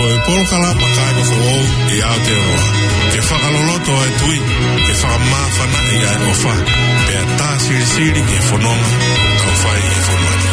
e polkala makanga fo i Aotearoa. Ke whakaloloto e tui, ke whakamawhana i ai ofa. Pea tā siri ke whanonga, tau whai e whanonga.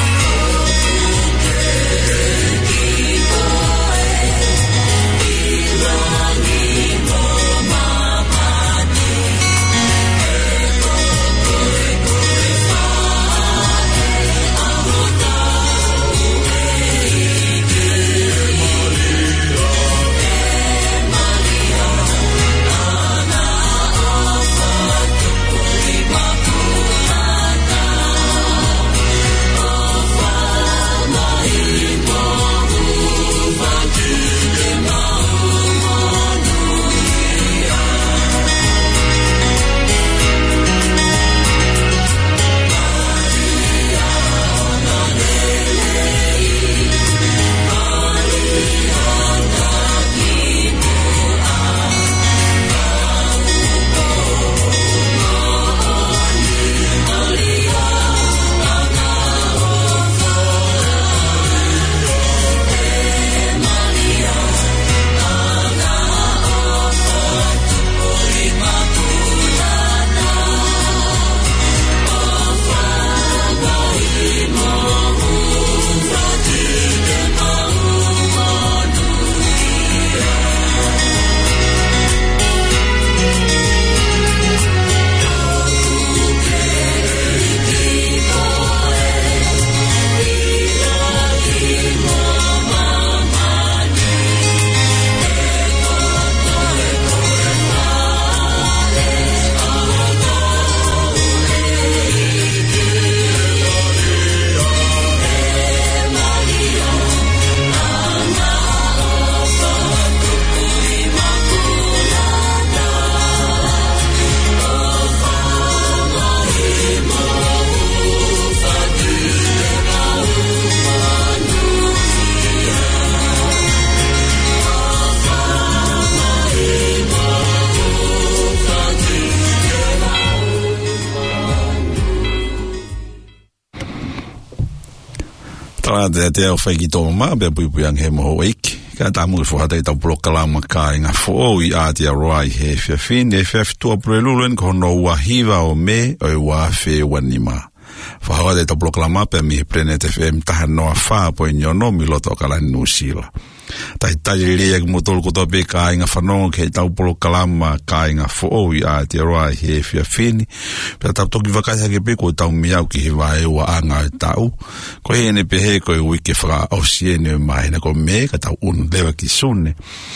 Te au whaiki tō mā, bea puipuiang he moho eiki. Ka tāmu i whakata i tau polokalama ka inga whoo i Aotearoa i he whiawhin, he whiawhitua pureluluen ko hono ua hiva o me o i wā whē wanima. Whakata i tau polokalama pia mi he Planet FM taha noa whaa po i nyono mi loto kalani Nusila. Tai rea ki motolo kotoa pe ka inga whanonga ke tau polokalama ka inga whoo i Aotearoa i he whiawhini. Pia tau toki wakai hake pe ko tau miau ki he wae ua anga i tau. Ko he ene pe he ko i wike whaka ausiene mai na ko me ka tau unu lewa ki sune.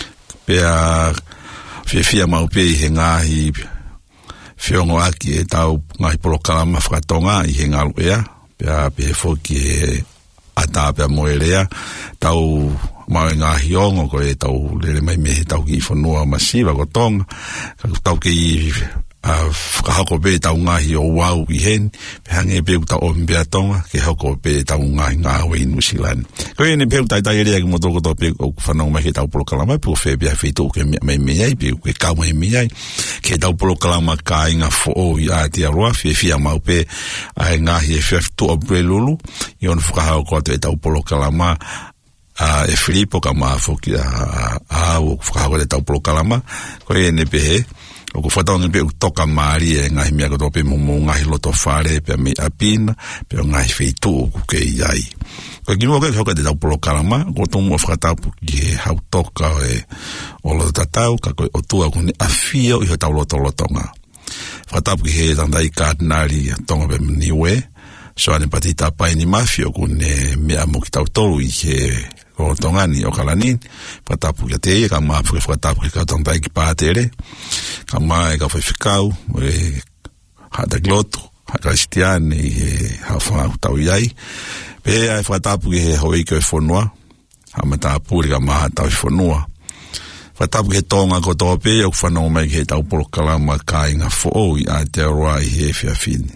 Pia whiawhia mau pe i he ngahi whiongo aki e tau ngahi polokalama whakatonga i he ngalu ea. Pia pe he whoki e ata pia moerea tau mai ngā hiongo ko e tau lere mai me he tau ki whanua masiva ko tonga tau ki whakahako pe tau ngahi o wau i hen hange pe tau o mbea tonga ke hako pe tau ngahi ngā wei Nusilani ko e ne pe tai rea ki motoko to pe o whanau mai he tau polokalama pe o whea pia whitu ke mai meai pe ke kau mai meai ke tau polokalama ka inga whoo i Aotearoa whia mau pe ai ngahi e whiawhitu o Brelulu i on whakahako te tau polokalama e Filipo ka maa whoki o whakahako te tau polokalama ko e ne pe he o ko whataonga pe utoka maari e ngahi mea koto pe mumu ngahi loto whare pe me apina pe o ngahi whitu o kuke iai ko ki mua kai hoka te tau polokalama ko tomu o whakatapu ki he hautoka o lo tatau ka koe o tua kune awhia o i ho tau loto lotonga whakatapu ki he tandai kardinari tonga pe niwe so ane patita pai ni mafio kune mea mo ki tau tolu i he o tongani o kalanin patapu ya te ka ma whakatapu ki ka tangtai ki pātere ka ma e ka whaiwhikau e hata gloto hata kristiane i he hawhanga tau iai pe ai whakatapu ki he hoi ko e whanua hamatapu ka ma tau i whanua whakatapu ki he tonga ko tope o whanau mai ki he tau polokalama ka inga whoo i Aotearoa i he whiawhini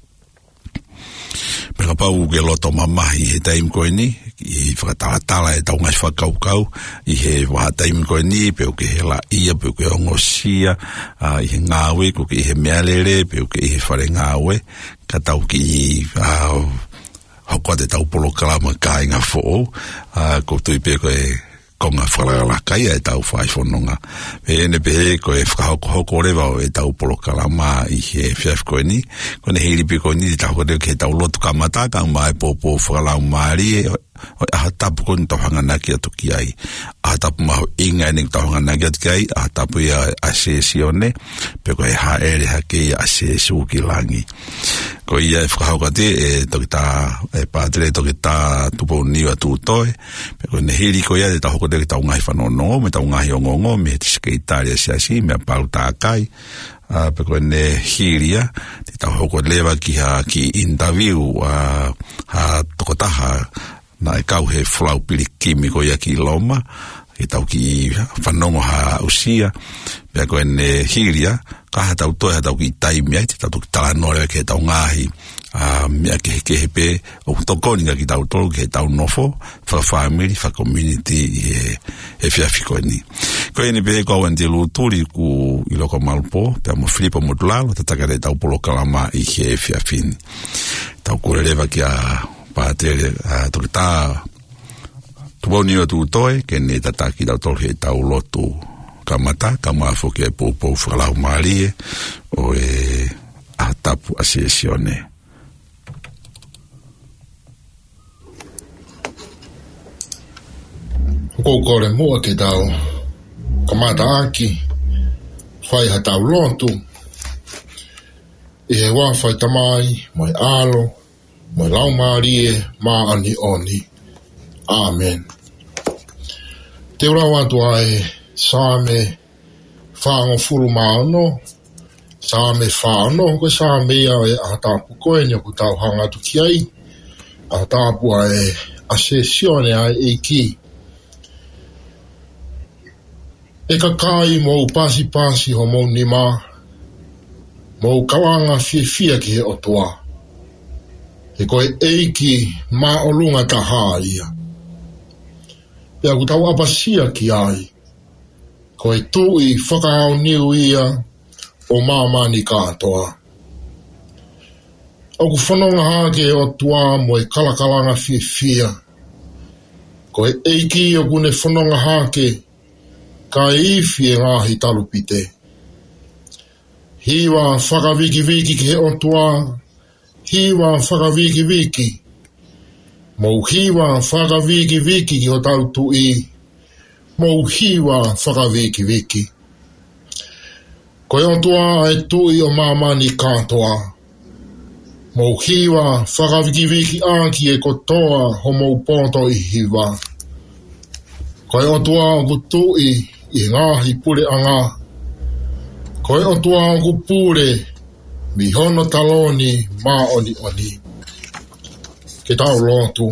Peka pau ke loto mamahi he taim koe ni, i whakatalatala e tau ngai whakaukau, i he waha taim koe ni, peo ke he la ia, peo ke ongosia, i he ngāwe, ko ke i he mealere, peo ke i he whare ngāwe, ka tau ki i hakoa te tau polokalama ka inga whoo, ko tui peo koe konga whalala kai e tau whai whanonga. Ene pehe ko e whakahoko rewa o e tau polokalama i he whiaf koe ni. Kone hiripi koe ni tau kore ke tau lotu ka mataka mai popo whakalau maari e ahatapu koni tau hanganaki atu ki ai. Ahatapu maho inga ene tau hanganaki atu ki ai. Ahatapu ia asesi one. Pe koe ha ere hake ia asesi uki langi. Ko ia e whakahokate e toki tā e pātere toki tā tupo niwa tūtoe. Pe koe ne hiri ko ia te tau hokote ki tau ngahi whanonongo, me tau ngahi ongongo, me te skeitaria siasi, me pau tā kai. Pe koe ne hiria, te tau hokote lewa ki interview ha tokotaha na e kau he flau pili kimi ko ia ki loma, ki tau ki whanongo ha usia. Pe koe ne hiria, kaha tau toe ha tau ki taimi ai, te tau ki talanore ke tau ngahi, mea ke hepe, o tokoninga ki tau tolu ke tau nofo, whaka family, whaka community, e whiawhi koe ni. Koe ni pehe kau ante luturi ku iloko malpo, pe mo Filipo Motulalo, tatakare tau polokalama i he whiawhi ni. Tau kurerewa ki a pātere, toki tā, tuponi o tūtoe, ke ne tataki tau tolu he tau lotu, kamata, kamafo ke popo whakalau maarie, o e ahatapu asiesione. Kōkore mua ke tau kamata aki, whai ha tau lotu, i he wawhai tamai, mai alo, mai lau maarie, maa ani oni. Amen. Te urau atu ai, sāme whaango furu maano, sāme whaano, koe sāme ia e ahatapu koe ni ku tau hangatu ki ai, ahatapu ai asesione ai e ki. E ka kai mou pasi ho mou nima, mou kawanga fia ki he otoa. E koe eiki ma o lunga taha ia. Pea ku tau apasia ki ai, koe tui whakahau niu ia o mamani katoa. O ku whanonga hake o tua mo e kalakalanga fia. Koe eiki o kune whanonga hake, ka iwi e ngahi talupite. Hiwa whakawiki ki he o tua, hiwa whakawiki. Mou hiwa whakawiki ki o tau tui, mou hiwa whakawiki. Koe o tua e tui o mamani katoa. Mou hiwa whakawiki aki e kotoa ho mou poto i hiwa. Koe o tua o ku tui i ngahi pure anga. Koe o tua o ku pure mi hono taloni ma oni. Ke tau lotu.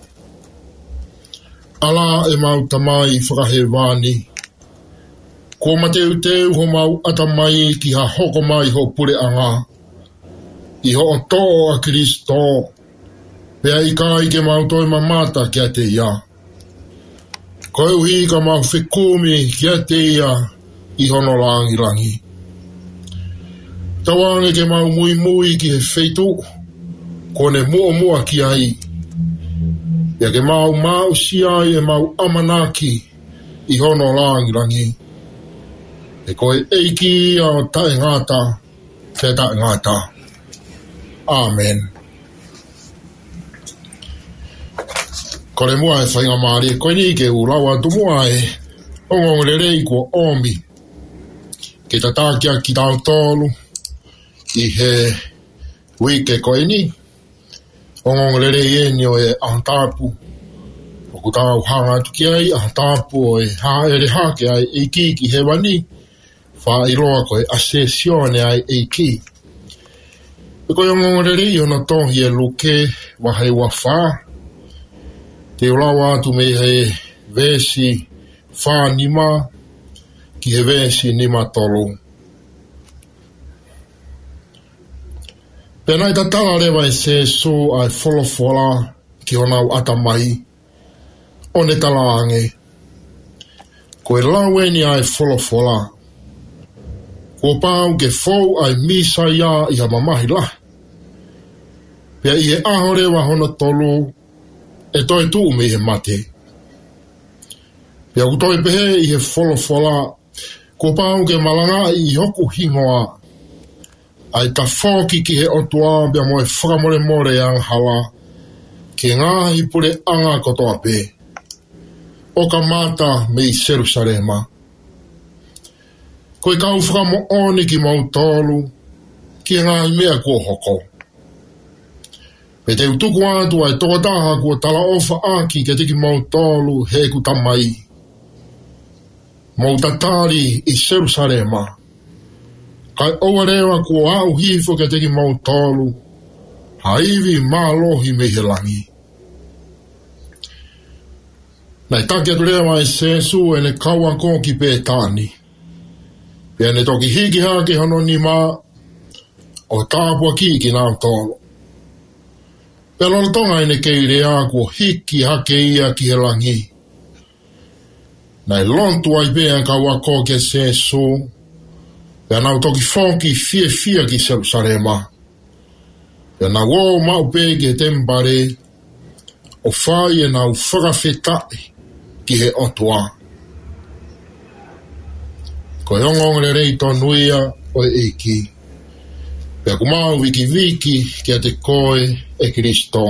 Ala e mau tamai whakahewani. Ko mateu ho mau atamai ki ha hoko mai ho pure anga. I ho o tō a Kristo. Pea i kai ke mau toi mamata kia te ia. Koe uhi ka mau whekumi kia te ia i hono langi. Tawange ke mau mui ki he wheitu. Kone mua ki ai. Ia ke mau siai e mau amanaki i hono langi. E koe eiki ia o tae ngata, te tae ngata. Amen. Kore mua e whainga maari, koe ni ke urawa tu mua e ongonglerei kua omi. Ke tatakia ki tau tolu, i he wike koe ni. Ongonglerei e ni o e ahatapu. O ku tau hanga tu ki ai, ahatapu o e haere hake ai e ki he wani. Wha iroa koe asesione ai e ki. E koe ongonglerei o na tohi e luke wahai wawha. Te urawa atu me he vesi wha nima ki he vesi nima tolu. Pena i tatala rewa e se so ai wholofola ki honau atamai o ne talaange. Koe lawe ni ai wholofola. Ko pau ke fou ai misa ia i ha mamahi la. Pea i he aho rewa hono tolu e toi tu me he mate. Pea kutoi pehe I he wholofola, ko pāu ke malanga I hoku hingoa, ai ta whoki ki he otua pea mo e whakamore more ang hala, ke ngāhi pure anga kotoa pe. O ka mata me I Jerusalema. Koe kau whakamo oni ki mautolu, ki ngāhi mea kua hoko. Me te utuku atu ai tokotaha kua tala ofa aki ke tiki mautolu he ku tamai. Mautatari I Jerusalema. Kai owarewa kua au hifo ke tiki mautolu, haivi mālohi me he langi. Nai take atu rewa e sesu e ne kaua koki pe tāni. Pea ne toki hiki hake hono ni mā, o tāpua ki ki nā tolo. Pea lona tonga e ne kei rea kua hiki hake ia ki he langi. Nai lontu ai pea kaua koki e sesu, pea nau toki whoki fia ki Jerusalema. Pea nau o mau pe ki he tempare, o whai e nau whakawhetai ki he otua. Ko e ongong le rei tonuia o e eki. Pea kumau wiki ki a te koe e Kristo.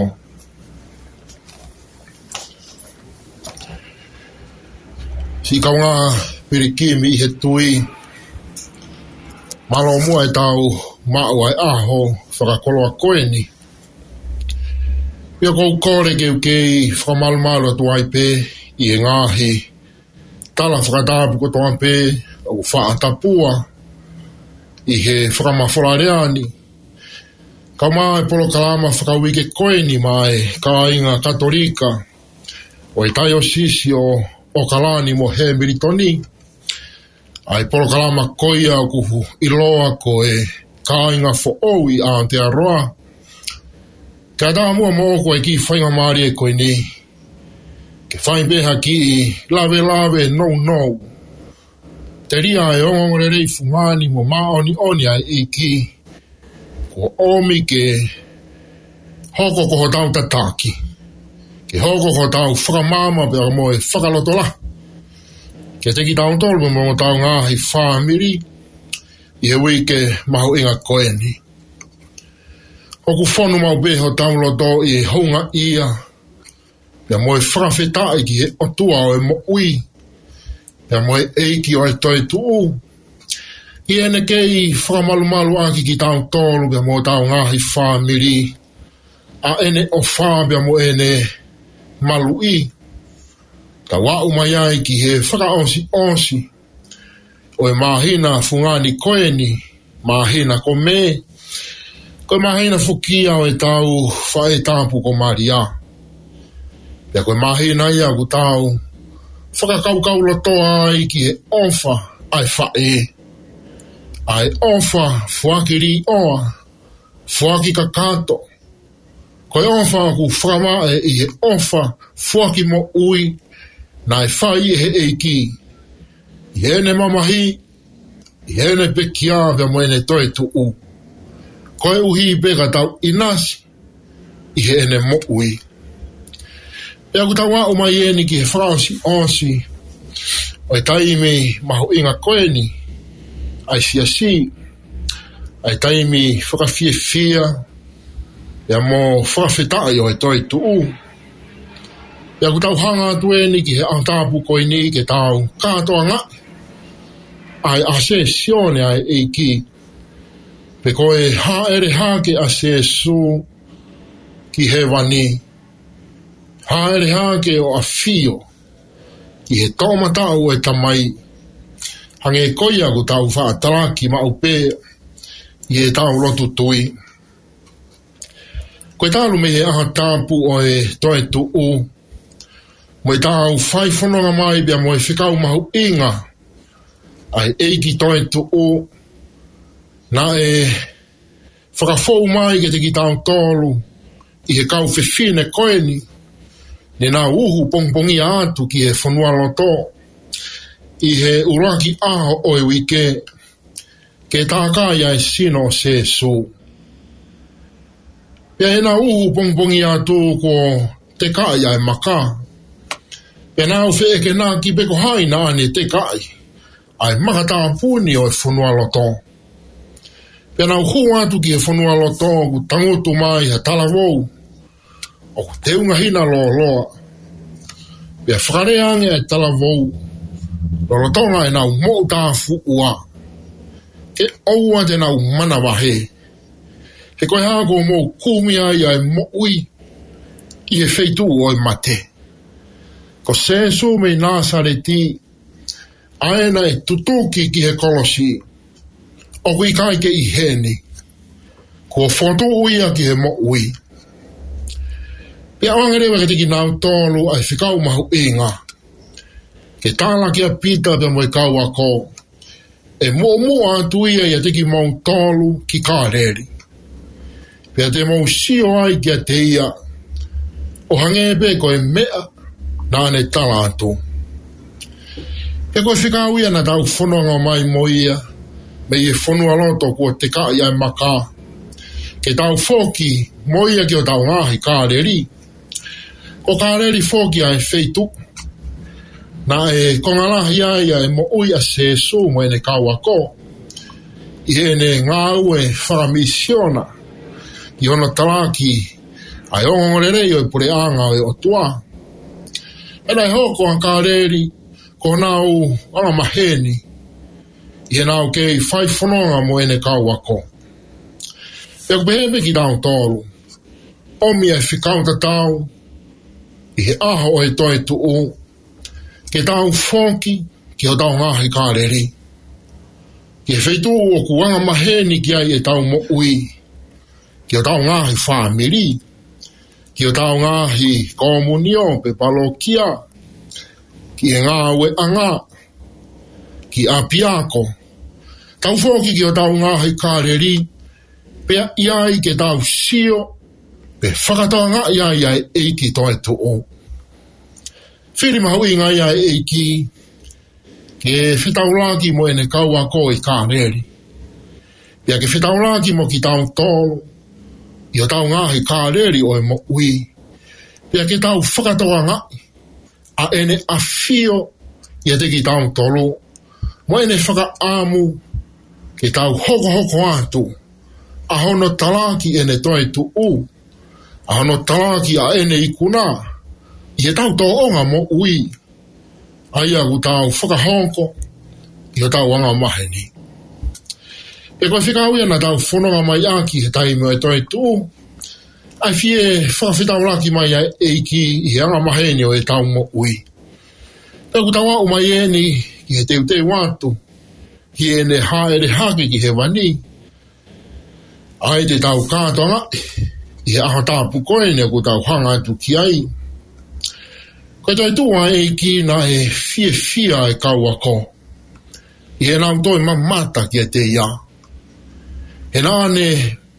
Si kaunga pirikimi I he tui, malo mua e tau mau ai aho whakakoloa koeni. Pea kou kore kei whakamalumalo atu ai pe I e ngahi. Tala whakatapu kotoa pe o whaatapua I he whakamawholareani. Ka mai polo kalama whakawike koeni mai ka inga katolika o I tai o sisi o kalani mo he miritoni. Ai polo kalama koia o kuhu iloa ko e ka inga fo owi a te aroa. Ka tā mua mo ko e ki whainga maari e koe ni. Ke whain beha ki lave no. Te ria e ongongore rei fungani mo maoni ai I ki. Ko omi ke hoko koho tau tataki. Ke hoko koho tau whakamama pia mo e whakalotola. Ke teki tau tolu mo tau ngahi whamiri. I he wike mahu inga koe ni. Oku whonu mau beho tauloto I honga ia. Pea mo e whakawhetai ki he otua o e mo ui. Pea mo e eiki o e toi tuu. I ene kei whakamalumalu aki ki tau tolu pea mo tau ngahi whamiri. A ene o wha pea mo ene malu I. Ta wau mai ai ki he whakaonsi. O e mahina fungani koeni. Mahina ko me. Koe mahina fukia o e tau whae tāpu ko Maria. Pea koe mahina ia ku tau whakakaukau lotoa ai ki he ofa ai whae. Ai ofa fuakiri oa, fuaki kakato. Koe ofa ku whakamae I he ofa fuaki mo ui na e whai he eiki. I hene mamahi, I hene pekia pea mo ene toe tu u. Koe uhi peka tau inasi, I he ene mo ui. Pea ku tau au mai eni ki he whakaosi onsi, o e taimi mahu inga koeni, ai si, ai taimi whakawhia, pea mo whakawhetai o e toi tuu. Pea ku tau hanga atu eni ki he antapu koeni ke tau katoa ngā, ai ase sione ai eiki, pe koe haere hake a Jesu ki he wani. Haere hake o a fio ki he taumatau e tamai. Hange koia ku tau whaataraki maupe I he tau lotu tui. Koe talu me he aha tāpu o e toe tuu. Mo e tau whaifononga mai bea mo e whikau mahu inga. Ai eiki toe tuu. Na e whakafou mai ke te ki tau tolu I he kau whiwhine koeni. Ne nā uhu pongpongi atu ki he whanua loto. I he uraki aho o e wike. Ke tākai ai sino Jesu. Pea he nā uhu pongpongi atu ko te kai ai maka. Pena o fe ke nā ki peko hai nā ane te kai. Ai makata puni o e whanua loto. Pena o hu atu ki e whanua loto ku tangotu mai ha talavou. O te unga hina loa loa. Pea whakareange e talavou. Lolotonga e nau mo tāfu ua. Ke aua te nau mana wahe. He koe hako mo kumia ia e mo ui. I e feitu o e mate. Ko sesu me Nasareti. Aena e tutuki ki he kolosi. O kui kai ke i heni. Ko foto uia ki he mo ui. Pea wangarewa ke tiki nau tolu ai whikau mahu inga. Ke tāla ki a pita pe mo e kau ako. E mua atu ia i a tiki mau tolu ki kāreri. Pea te mau sio ai ki a te ia. O hangepe ko e mea nāne tala atu. Pea koe whikau ia na tau whanonga mai mo ia. Me i e whanua loto kua te ka ia e maka. Ke tau whoki mo ia ki o tau ngahi kāreri. Ko kāreri whoki a e feitu. Na e kongalahi ia e mo ui a sesu mo ene kau ako. I ene ngau e whakamisiona. I ono talaki ai ongorerei o e pure anga o tua. Ena e hoko a kāreri ko nau ala maheni. I e nau kei whai whanonga mo ene kau ako. E kupehepe ki nau tolu. Omi e whikau tatau. I he aho o e toi tuu. Ke tau whoki ki o tau ngahi kāreri. Ki e wheitu o kuanga maheni ki ai e tau mo ui. Ki o tau ngahi whamiri. Ki o tau ngahi komunio pe palokia. Ki e ngāwe anga. Ki apiako. Tau whoki ki o tau ngahi kāreri. Pea iai ke tau sio. Pe whakatoa ngā iai ai eiki toi tuu. Whiri mahu i ngā iai eiki. Ke whitaulaki mo ene kau ako i kāreri. Pea ke whitaulaki mo ki tau tolu. I o tau ngahi kāreri o e mo ui. Pea ke tau whakatoa ngā. A ene awhio i a te ki tau tolu. Mo ene whakaamu. Ke tau hoko atu. A hono talaki ene toi tu u. A hono talaki a ene ikuna. I e tau tō onga mo ui. Aia ku tau whakahonko. I o tau anga maheni. E koe whikau ia na tau whanonga mai aki he taimo e toi tu. Ai fie whakawhitau laki mai eiki i anga maheni o e tau mo ui. E ku tau au mai eni ki he teu watu. Ki ene haere hake ki he wani. Ai te tau kātonga. I he aho tāpu koene ku tau hanga atu ki ai. Koe toi tua eiki na e fia e kau ako. I he nau toi mamata ki e te ia. He nāne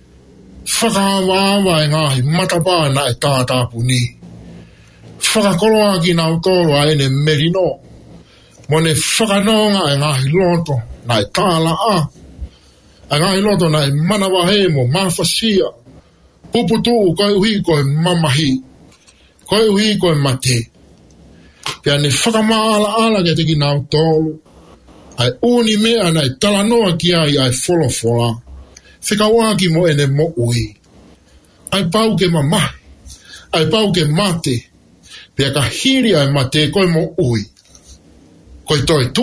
whakaawa e ngahi matapā na e tātāpu ni. Whakakoloa ki nau tōro a ene merino. Mo ne whakanonga e ngahi loto na e tāla a. E ngahi loto na e manawahe mo mawhasia. Puputu koe uhi koe mamahi. Koe uhi koe mate. Pea ne whakamaala ke teki nau tōru. Ai uni mea na e talanoa ki ai wholofola. Whikawaki mo ene mo ui. Ai pau ke mamahi. Ai pau ke mate. Pea ka hiri ai mate koe mo ui. Koe toi tu.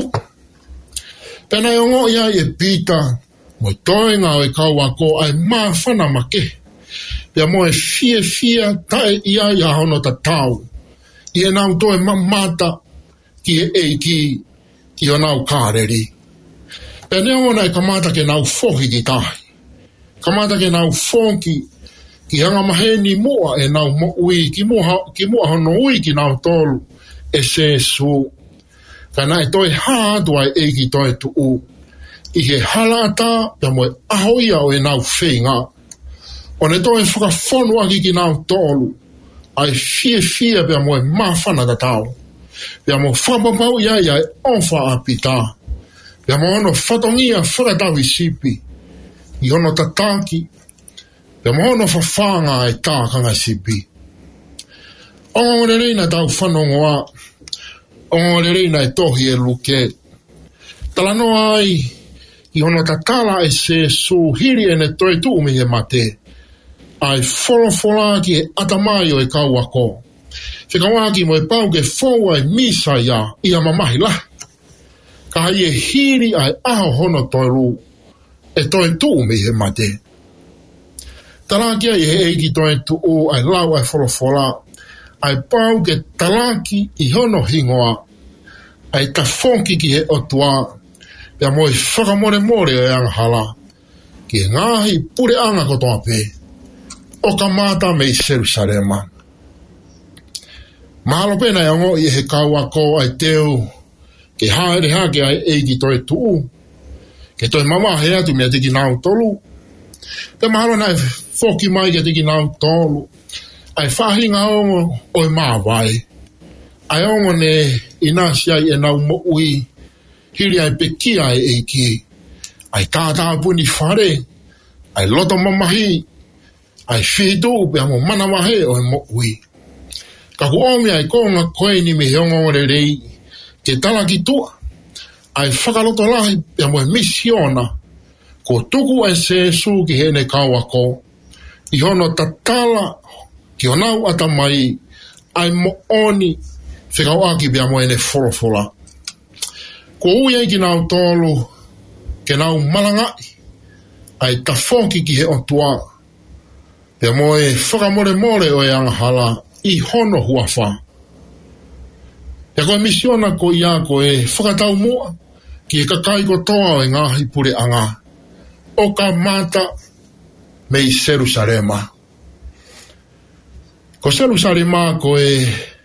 Pea na ongo ia e pita. Mo toi ngā e kau ako ai mawhana make. Pea mo e fia tae ia i ahono ta tau. I e nau toi mamata ki e eiki i o nau kāreri. Pea ne ona e kamata ke nau whoki ki tahi. Kamata ke nau whoki ki hanga maheni mua e nau mo ui ki mua hono ui ki nau tolu e se su. Ka nai toi hātua e eiki toi tu u. I he halata pea mo e ahoia o e nau whenga. O ne toi whakawhonua ki nau tolu. Ai fia pea mo e mawhana ta tau. Pea mo whapapau ia e onwha a pita. Pea mo ono whatongia whakatawi sipi. I ono tataki. Pea mo ono whawhanga e tākanga sipi. Ongo reina tau whanongoa. O le reina e tohi e luke. Talano ai, i hono tatala e se suhiri e ne toi tu umi e mate. Ai folofola ki e atamaio e kauako. Whikawaki mo e pau ke foua e misa ia mamahi la. Ka hai e hiri ai aho hono toi lu. E toi tu umi e mate. Talaki ai e eiki toi tu u ai lau ai folofola. Ai pau ke talaki i hono hingoa. Ai tafonki ki he otua. Pea mo e whakamore more e anghala. Ki e ngahi pure anga kotoa pe. O ka mata me i Jerusalema. Mahalo pena e ongo i he kaua ko ai teu. Ke haere hake ai eiki toi tuu. Ke toi mama he atu mea tiki nau tolu. Pe mahalo na e foki mai ke tiki nau tolu. Ai whahinga ongo o e mawai. Ai ongo ne inasi ai e nau mo ui. Hiri ai peki ai eiki. Ai tātā puni whare. Ai loto mamahi. Ai whitu pe amo mana wahe o e mo ui. Ka ku omi ai konga koe ni me heongo re rei. Ke tala ki tua. Ai whakaloto lahi pe amo e misiona. Ko tuku ai sesu ki hene kauako. I hono tatala ki honau atamai. Ai mo oni. Whikau aki pe amo ene folofola. Ko ui ai ki nau tolu. Ke nau malangai. Ai tafonki ki he otua. Pe amo e whakamore more o e anghala. I hono huafa. E koe misiona ko ia ko e whakatau mua. Ki e kakai ko toa o e ngahi pure anga. O ka mata me i Jerusalema. Ko Jerusalema ko e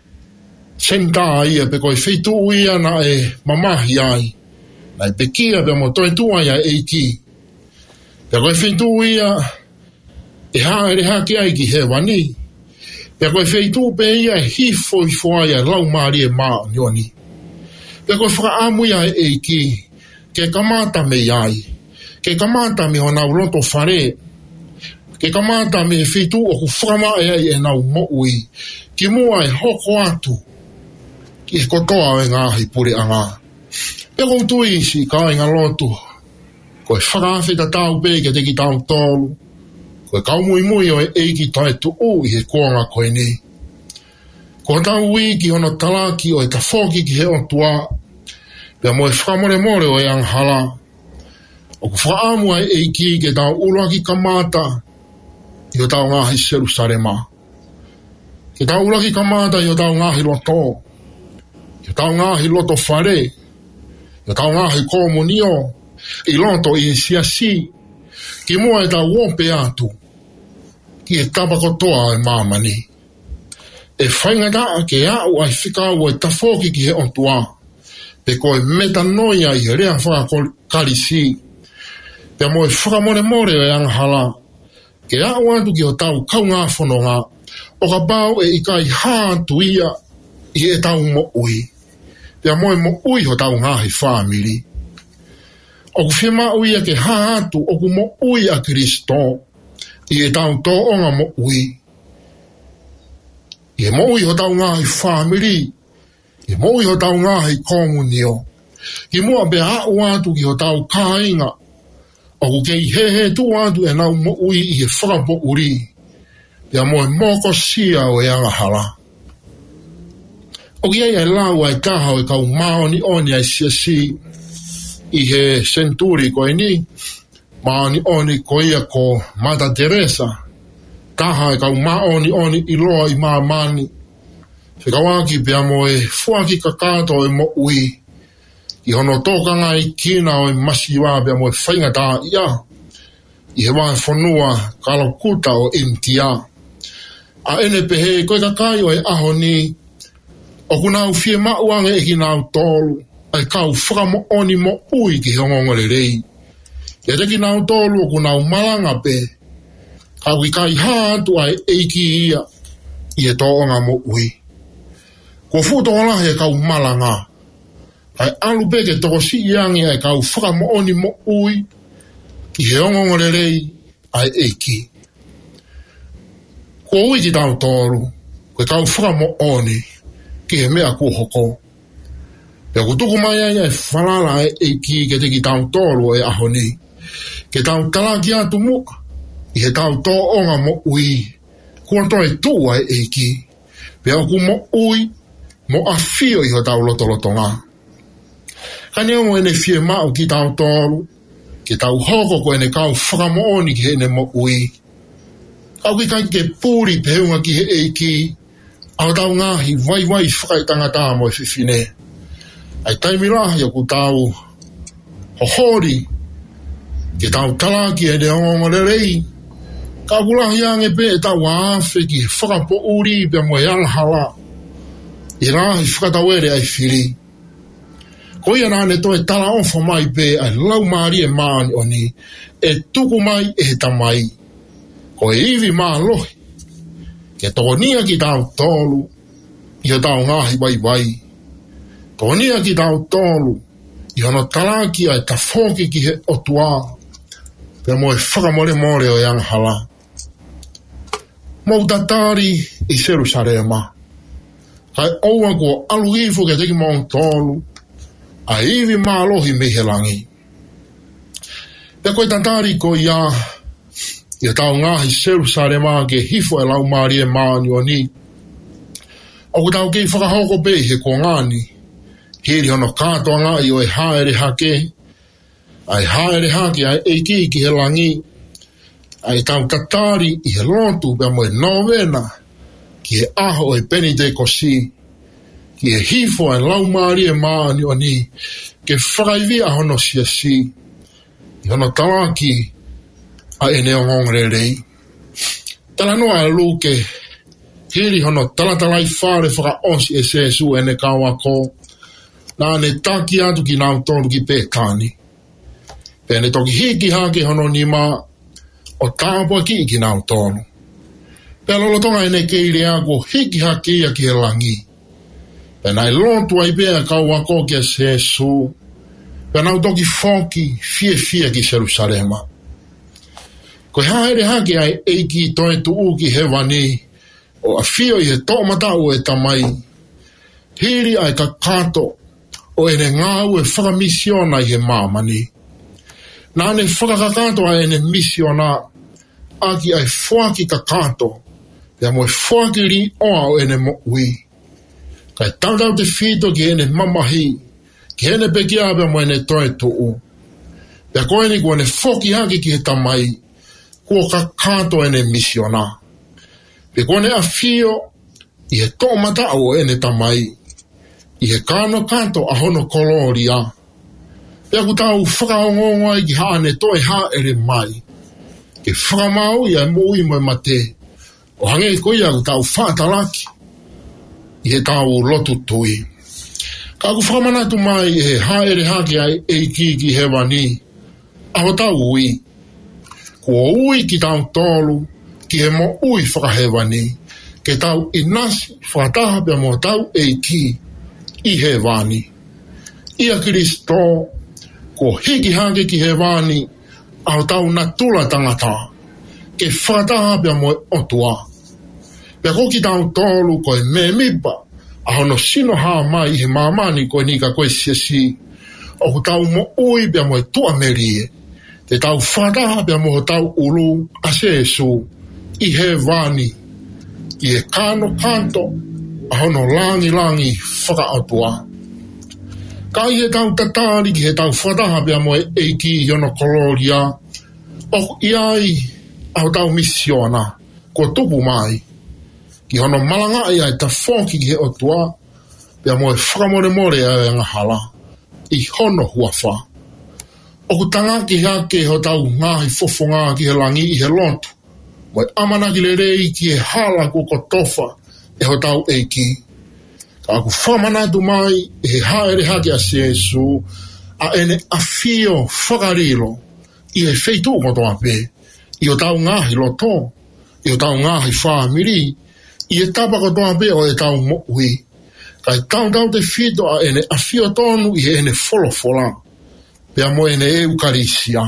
senta ia pe koe whitu ia na e mamahi ai. Na e pekia pe mo toi tua ia eiki. Pe koe whitu ia e haere hake ai ki he wani. Pe koe wheitu pe ia hifo ia lau maari e maa nioni. Pe koe whakaamu ia e eiki. Ke kamata me iai. Ke kamata me honau loto whare. Ke kamata me whitu o ku whakama e nau moui. Ki mua e hoko atu. Ki e kotoa e ngahi pure anga. Pe kou tui si ka inga lotu. Koe whakawhita tau pe ke teki tau tolu. Koe kau mui mui o e eiki tae tu u i he kuanga koe ni. Ko tau wiki hono talaki o e tafoki ki he ontua. Pea mo e whakamore more o e anghala. O ku whaamu ai eiki ke tau ulaki kamata. I o tau ngahi Jerusalema. Ke tau ulaki kamata i o tau ngahi loto. I o tau ngahi loto whare. I o tau ngahi komunio. I loto i siasi. Ki mua e tau wompe atu. Ki e tabakotoa e mamani. E whaingata ke au ai whikau e tafoki ki he ontua. Pe koe metanoia i rea whakakarisi. Pe mo e whakamore more e anghala. Ke au atu ki o tau kaunga whanonga. O ka bau e ikai hātu ia i e tau mo ui. Pe mo e mo ui ho tau ngahi whamiri. O ku whima ui ke hātu o ku mo ui a Kristo. I e tau tō onga mo ui. I e mo ui ho tau ngahi whamiri. I mo ui ho tau ngahi komunio. Ki mua be hau atu ki ho tau kāinga. O ku kei he tu atu e nau mo ui i e whakapo uri. Ia mo e moko sia o e angahara. O ki ei e lau ai taha o e kau maoni oni ai siasi. I he senturi koe ni. Maoni oni ko ia ko Mata Teresa. Taha e kau maoni oni i loa i maamani. Whikawaki pia mo e fuaki kakato e mo ui. I hono tōkanga i kina o e masiwa pia mo e whaingata ia. I he wae whanua kalokuta o MTA. A ene pehe koe kakai o e aho ni. O kunau fie mauange e ki nau tolu. Ai kau whakamo oni mo ui ki hongongore rei. E teki nau tolu o kunau malanga pe. Kau i kai hātu ai eiki ia. I e tōonga mo ui. Ko futola he kau malanga. Ai alu pe ke toko si iangi ai kau whakamo oni mo ui. I he hongongore rei ai eiki. Ko ui ki tau tolu. Ko kau whakamo oni. Ki he mea kuhoko. Pea kutuku mai ai whalala e ki ke te ki tau tōru e aho ni. Ke tau talaki atu mua, i he tau tō onga mo ui, kua toi tua e ki. Pea oku mo ui, mo a fio i ho tau loto ngā. Kani o ene fie mau ki tau tōru, ke tau hoko ko ene kau whakamooni ki ene mo ui. Au ki kai ke pūri peunga ki he eiki, au tau ngāhi vai whakai tangata mo e whiwhine. Ai taimirahi o ku tau hohori, ke tau talaki ene ongo lerei, ka kulahi ange pe e tau awhi ki whakapo uri pe mo e alhala, i rahi whakatawere ai whiri. Ko ia nane to e tala onfo mai pe ai lau maari e maani oni, e tuku mai e he tamai. Ko e iwi maa lohi, ke tokonia ki tau tolu, i ho tau ngahi vai. Tokonia ki tau tolu, i hono talaki ai ta whoki ki he otua, pe mo e whakamore more o yang hala. Mau tatari i Jerusalema, kai oua kua aluhifo ke teki maun tolu, a iwi maa lohi mehelangi. Pe koe tatari ko ia tau ngahi Jerusalema ke hifo e lau maari e maani o ni. Oku tau kei whakahoko pe he ko ngani. Hiri hono kātoa ngai o e haere hake. Ai haere hake ai eiki ki he langi. Ai tau tatari i he lontu pe mo e novena. Ki he aho e penite kosi. Ki he hifo e lau maari e maani o ni. Ke whakaivia hono siasi. I hono tawaki a ene o ngongrerei. Tala noa e luke, hiri hono talatalai whare whaka onsi e sesu ene kawako, na ane taki atu ki nau tonu ki pētani. Pene toki hiki hake hono nima, o tāpua ki nau tonu. Pea lolotonga ene keire ako hiki hake ia ki he langi. Pena e lontu ai pēa kawako ki e sesu, pena u toki whoki fie ki Jerusalema. Ko haere hake ai eiki toi tuu ki he wani, o a fio i he tōmatau e tamai. Hiri ai ka kato, o ene ngāu e whakamisiona i he māmani. Nāne whakakakato ai ene misiona, aki ai whaki ka kato, pia mo e whaki ri oa o ene mo ui. Kai tautau te whito ki ene mamahi, ki ene pekia pia mo ene toi tuu. Pia koe ni kua ne whoki hake ki he tamai, kua ka kato ene misiona. Pe kone a fio, i he tōmata o ene tamai, i he kāno kanto a hono koloria. Pea ku tau whakaongongo ai ki haane toi ha ere mai. Ke whakamau i a mui mo mate, o hange ko ia ku tau whātalaki, i he tau lotu tui. Ka ku whakamanatu mai i he ha ere hake ai eiki ki he wani, aho tau ui. Kua ui ki tau tolu, ki he mo ui whakahewani, ke tau inasi whataha pia mo tau eiki i he wani. Ia Kristo, ko hiki hake ki he wani, au tau natula tangata, ke whataha pia mo otua. Pia ko ki tau tolu koe me mipa, ahono sino haa mai i he mamani koe nika koe siasi, o ku tau mo ui pia mo tua merie. Te tau whataha pia mo tau ulu a sesu i he wani, i he kano kanto, a hono langi whakaatua. Ka i he tau tatari ki he tau whataha pia mo eiki i hono koloria, o iai a tau misiona, ko tupu mai, ki hono malanga i ai ta whoki ki he otua, pia mo e whakamore a ngahala, i hono huawha. O ku tanga ki hake ho tau ngahi fofonga ki he langi i he lontu. Moi amana ki le rei ki he hala ku kotofa e ho tau eiki. Ka aku whamanatu mai e he haere hake a Jesu a ene a fio whakarilo i he feitu kotoa pe. I o tau ngahi loto, i o tau ngahi whamiri, i he tapa kotoa pe o e tau mo'ui. Kai tau te fito a ene a fio tonu i he ene folofola. Pea mo ene eukarisia.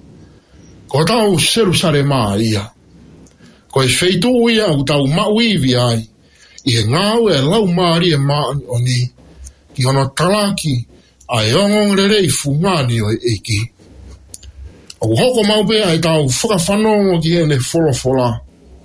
Ko tau Jerusalema ia. Ko e feitu ia u tau mauivi ai. I he ngau e lau maari e maani o ni. ki hono talaki ai ongong rerei fungani o eki. O hoko maupe ai tau whakawhanongo ki ene wholofola.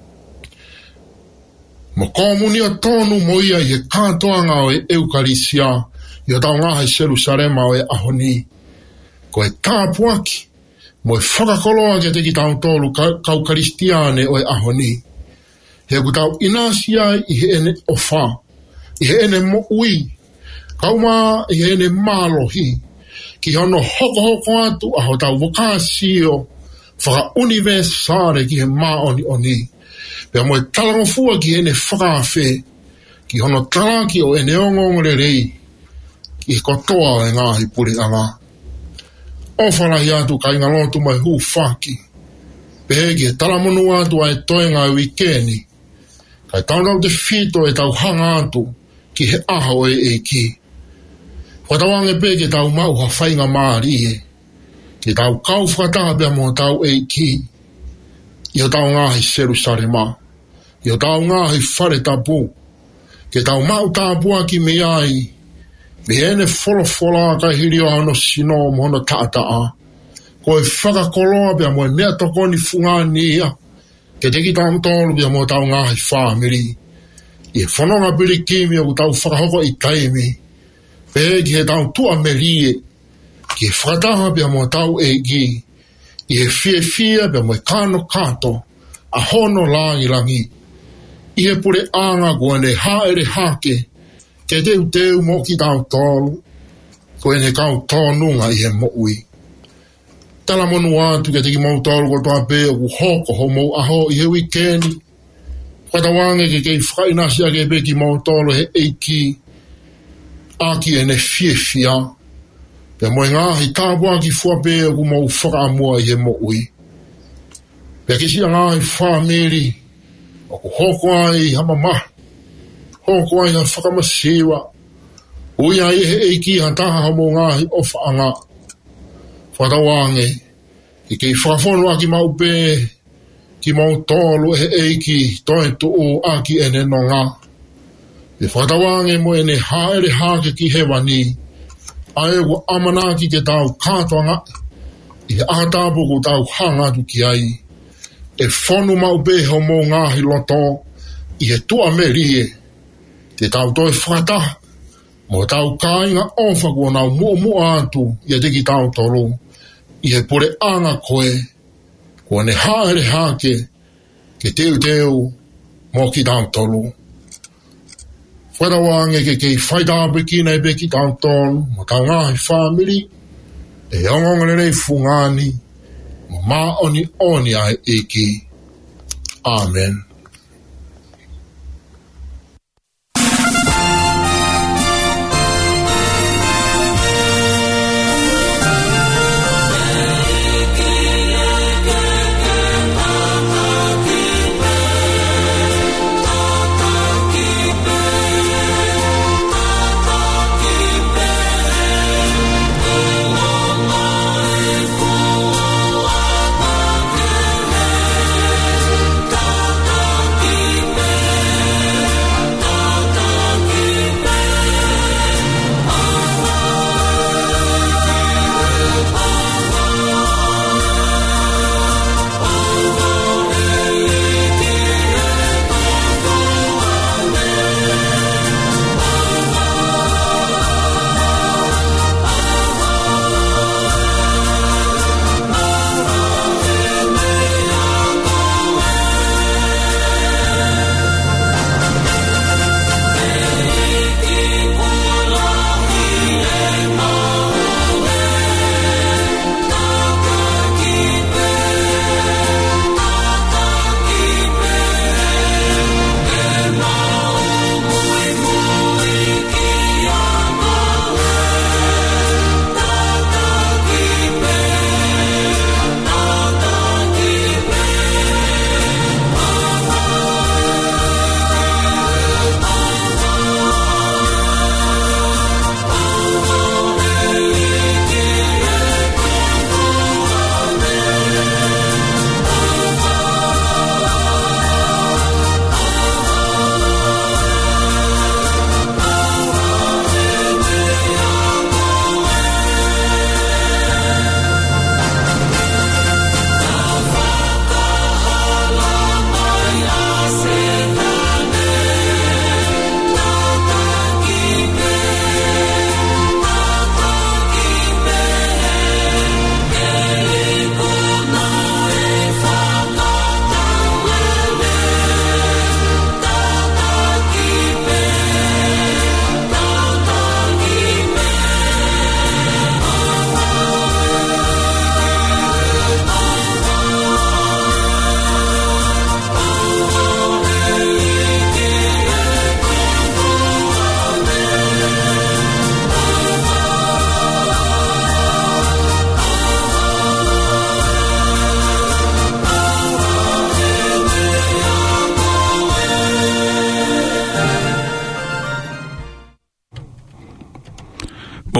Mo komuni o tonu mo ia i he kātoanga o e Eukarisia i o tau ngaha i Jerusalema o e ahoni. Ko e tāpuaki mo e whakakoloa ki te ki tau tolu kau karistiane o e ahoni. He ku tau inasia i he ene ofa, i he ene mo ui, kauma i he ene malohi, ki hono hoko atu a ho tau wakasio, whaka universare ki he maoni oni. Pea mo e talangofua ki ene whakawhe, ki hono talaki o ene ongongre rei, ki he kotoa e ngahi puri anga. Ofalahi atu ka inga lotu mai hu whaki, pehe ki he talamonu atu a e toenga e wikeni, kai taunau te whito e tau hanga atu ki he aho e ki. Whatawange pe ke tau mau ha whainga maari e. Ke tau kau whakataha pia mo tau e ki. I o tau ngahi Jerusalema. I o tau ngahi whare tapu. Ke tau mau tāpua ki me ai. Me ene wholofola kai hiri o ano sino mo hono taataa. Ko e whakakoloa pia mo e mea tokoni fungani ia. Ke teki tau tolu pia mo tau ngahi whamiri. I e whanonga pili kimi o tau whakahoko i taimi. Pehe ki he tau tua merie. Ki he whakataha pia mo tau e gi. I he fie pia mo e kano kato. A hono langi. I he pure anga kua ne haere hake. Ke teu mo ki tau tolu. Ko ene kau tonunga i he mo ui. Tala monu atu ke teki mau tolu ko toa pe o hoko ho mo aho i he wikeni. Whatawange ke kei whainasia ke pe ki mau tolu he eiki. Aki ene fia. Pea moe ngahi tāpua ki fuape o ku mau whakaamua i he mo ui. Pea kisia ngahi whamiri. O ku hoko ai hamama. Hoko ai ha whakamasiwa. Ui ai he eiki hantaha hamo ngahi ofa anga. Whatawange. Ki kei whakafonu aki mau pe. Ki mau tolu he eiki. Toi tu o aki ene no ngā. E whatawange mo ene haere hake ki he wani. Ae ku amanaki ke tau kātoanga. I he ahatapu ku tau hangatu ki ai. E whonu mau pe ho mo ngahi loto. I he tua merie. Te tau toi whataha. Mo tau kāinga ofa kua nau mua atu. I te ki tau tolu. I he pure anga koe. Kua ne haere hake. Ke teu mo ki tau tolu. Whatawange ke kei whaitape ki nei pe ki tau tolu, mo tau ngahi whamiri, e ongongere rei fungani, mo maoni ai eki. Amen.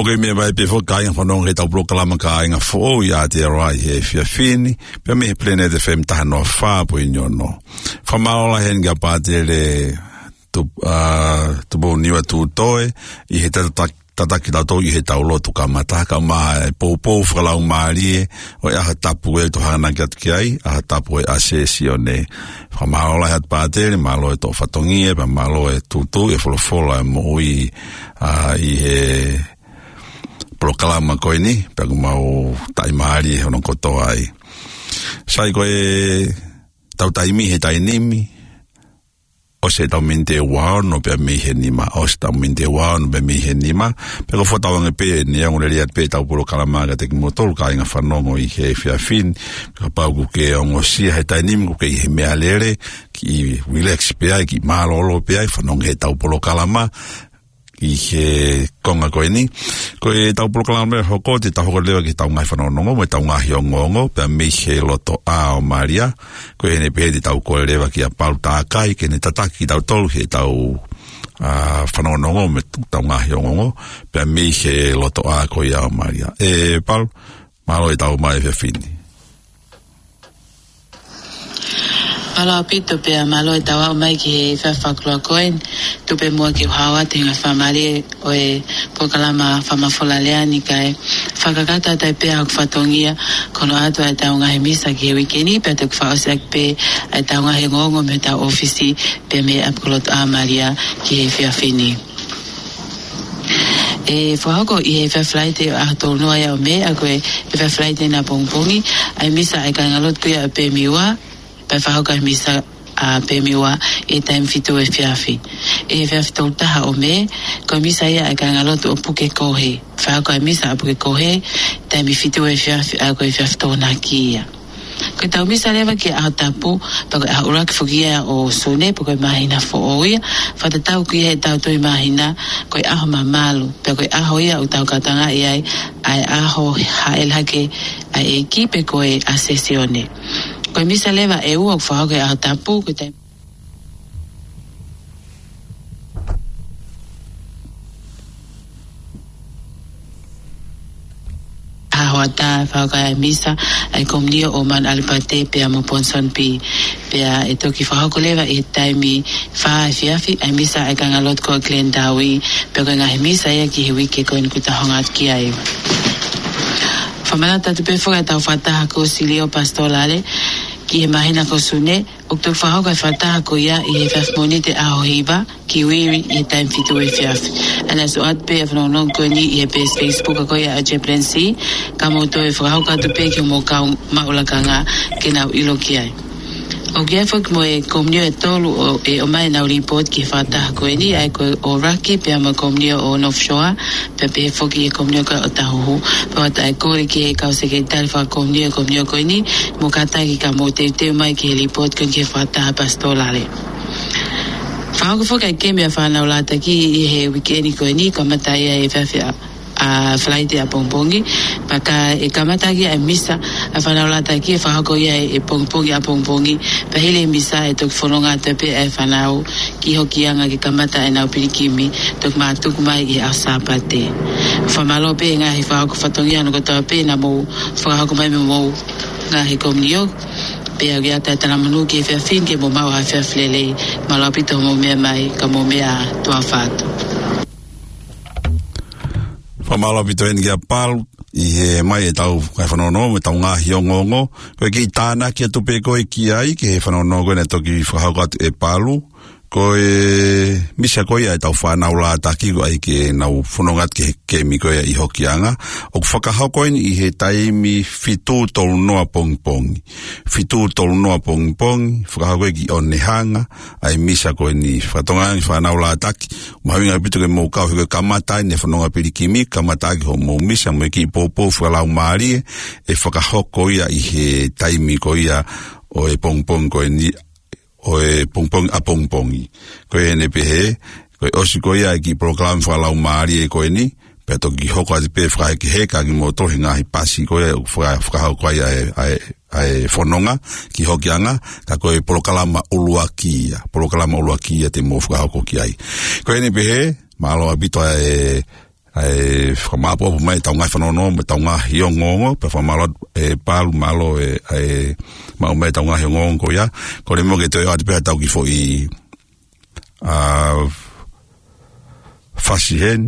Foke me vai pe foka in whanong he tau proklama ka inga fo i Aotearoa he fia fini, pe me he plene de fem taha no wha po inyono. Whamaola hen ga pātere tupo niwa tu toe, i he tataki tau i he tau lotu ka mataka ma pou whakalau maarie, o e aha tapu e to hana ki atu ki ai, aha tapu e asesi o ne. Whamaola he at pātere, malo e to whatongi e, pa malo e tutu e wholofola e mo i he proklama koe ni, pēku mau taimari e hono kotoa ai. Sai koe tau taimi he tainimi, o se tau mente wao no pēr mi he nima, o se tau mente wao no pēr mi he nima, pēku whatawange pē, ni angu le pē tau proklama ka teki motolu ka inga whanongo i he whiawhin, pēku pau kuke ongo sia he tainimi, kuke i he mea lere, ki relax pēa, ki maalolo pēa, whanongo he tau proklama, i he konga koe ni. Koe tau proklama me hoko, te tau hoko lewa ki tau ngai whanonongo, me tau ngahi o ngongo, pea mei he loto a o Maria. Koe ne pehe te tau koe lewa ki a palu tākai, ke ne tataki tau tolu he tau whanonongo, me tau ngahi o ngongo, pea mei he loto a koe a o Maria. Palu, malo e tau mai whiawhini. Malo apito pe malo e tawa mai ki he whawhakloa koen, tupe mua ki hawa te ngā whamare o e pokalama whamafola leani kai whakakata tai pe hak whatongia kono atua e tau ngahe misa ki he wikeni pe te kwhaosak pe e tau ngahe ngongo me tau ofisi pe me apkolot a Maria ki he whiawhini. E whahoko i he whawhlaite a tōnoa ia o me a koe e whawhlaite na pongpongi ai misa e kangalot kuia pe miwa pe whahoka misa a pemiwa e taim fitu e whiawhi. E whiawhi tau taha o me, ko misa ia e kangalotu o puke kohe. Whahoka misa a puke kohe, taim fitu e whiawhi a koe whiawhi tau nā ki ia. Ko tau misa lewa ki a tapu, pa koe a uraki whukia o sune, pa koe mahina fo o ia, whata tau ki he tau tui mahina, koe aho mamalu, pa koe aho ia u tau katanga iai, ai aho haelhake a e kipe koe a sesione. Koe misa lewa e ua whahoke a tapu, koe te ahoa tā whahoka e misa, ai komnio o man alipate pea mo ponson pi, pea e toki whahoko lewa e taimi whaa e whiawhi, ai misa e kangalot koe Glen Dawi, pea koe ngahe misa ia ki he wike koe nkuta hongat ki ai. Whamanata te pewhaka tau whataha ko Silio Pastorale, ki he mahina ko sune, o tau whahoka whataha ko ia i he whafmoni te aho hiba, ki wiri i he taim fitu e whiawhi. Ana so atpe e whanonong koe ni i he pes Facebook a koe a Jeplensi, ka moto e whahoka tu pe ki mo kau maulakanga ke nau ilo ki ai. O kia whak mo e komnio e tolu o mai nau report ki whataha koe ni, ai koe o Raki, pia mo komnio o North Shore, pia pe whoki e komnio koe o Tahuhu, pia wata e kore ki e kau seke tali wha komnio koe ni, mo katai ki ka mo teu mai ki he report koe ki whataha Pastorale. Whahoko whoka e kemea whanau lata ki i he wikendi koe ni, ka matai e whawhia a flight a pongpongi, paka e kamataki a misa a whanaulata ki e whahoko ia e pongpongi a pongpongi, pa hele misa e tok whanonga tepe e whanau ki hokianga ki kamata e nau pirikimi, tok mātuku mai i a sāpate. Whamalo pe ngahi whahoko whatongi anu kotoa pe na mou whahoko mai me mou ngahi komnio, pe au iata e tana manu ki e whiawhin ke mo mau ha whiawhlele, malapito mo mea mai ka mo mea tua whātu. Whamala pito eni kia palu, i he mai e tau kai whanono, me tau ngahi o ngongo, koe ki tāna kia tupe koe ki ai, ki he whanono koe ne toki whahaukat e palu, koe misa koe ai tau whanau la taki koe ai ki nau whanongat ke mi koe i hokianga, o whakahau koe i he taimi fitu tolu noa pongpongi. Fitu tolu noa pongpongi, whakahau koe ki onehanga, ai misa koe ni whatonga ni whanau la taki, mahawinga pito ke mou kau hiko kamatai ne whanonga pirikimi, kamatai ki ho mou misa, mo ki popo whalau maari e whakahau koe i he taimi koe o e pongpong koe ni, o e pongpong a pongpongi. Koe ene pehe, koe osi koe ai ki program whalau maari e koe ni, pe toki hoko ati pe whae ki heka ki mo tohi ngahi pasi koe, whakahau koe ai whanonga ki hokianga, ka koe polokalama uluakia. Polokalama uluakia te mo whakahau ki ai. Koe ene pehe, maalo abito ai famapo mai taunga fanono me taunga hiongongo pe famalo palu malo ai ma mai taunga hiongongo ya ko le mo ke te ati pe tau ki fo I fashion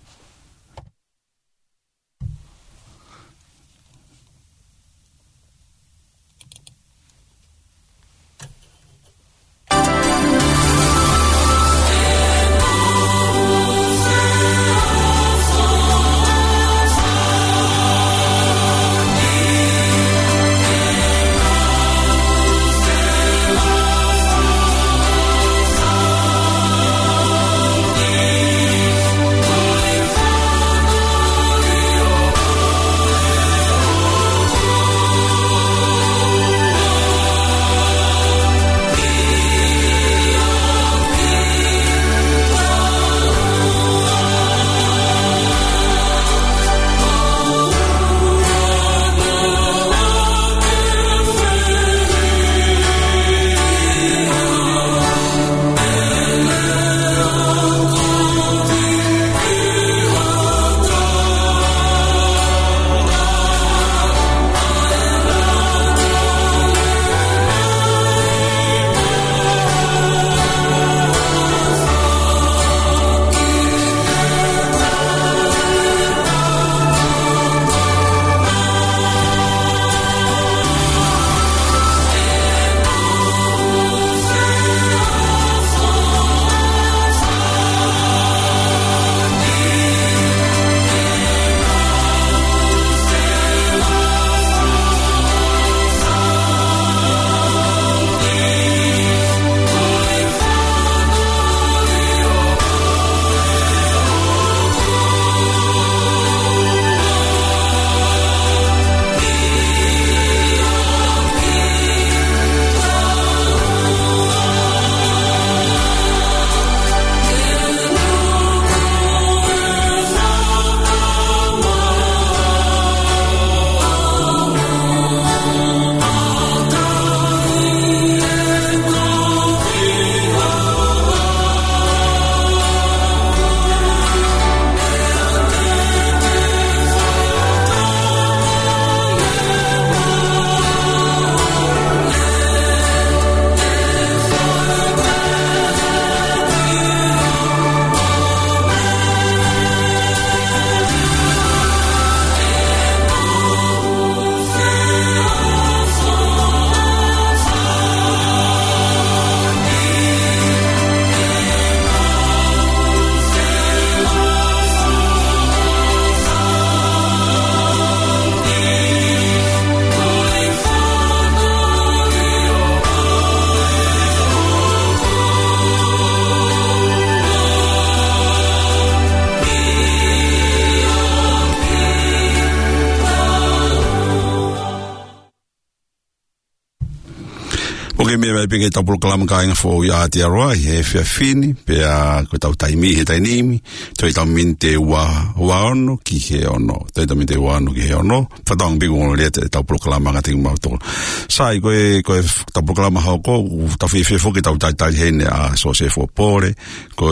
Pinga tapul kalam kainga fo ya te roa he fini pe a ko tau taimi he tainimi toi tau minte wa ono ki he ono toi tau minte wa ono ki he ono fatang bi go le te tapul kalam nga ting ma to sai ko tapul kalam ha ko ta fi fo ki tau tai he ne a so se fo pore ko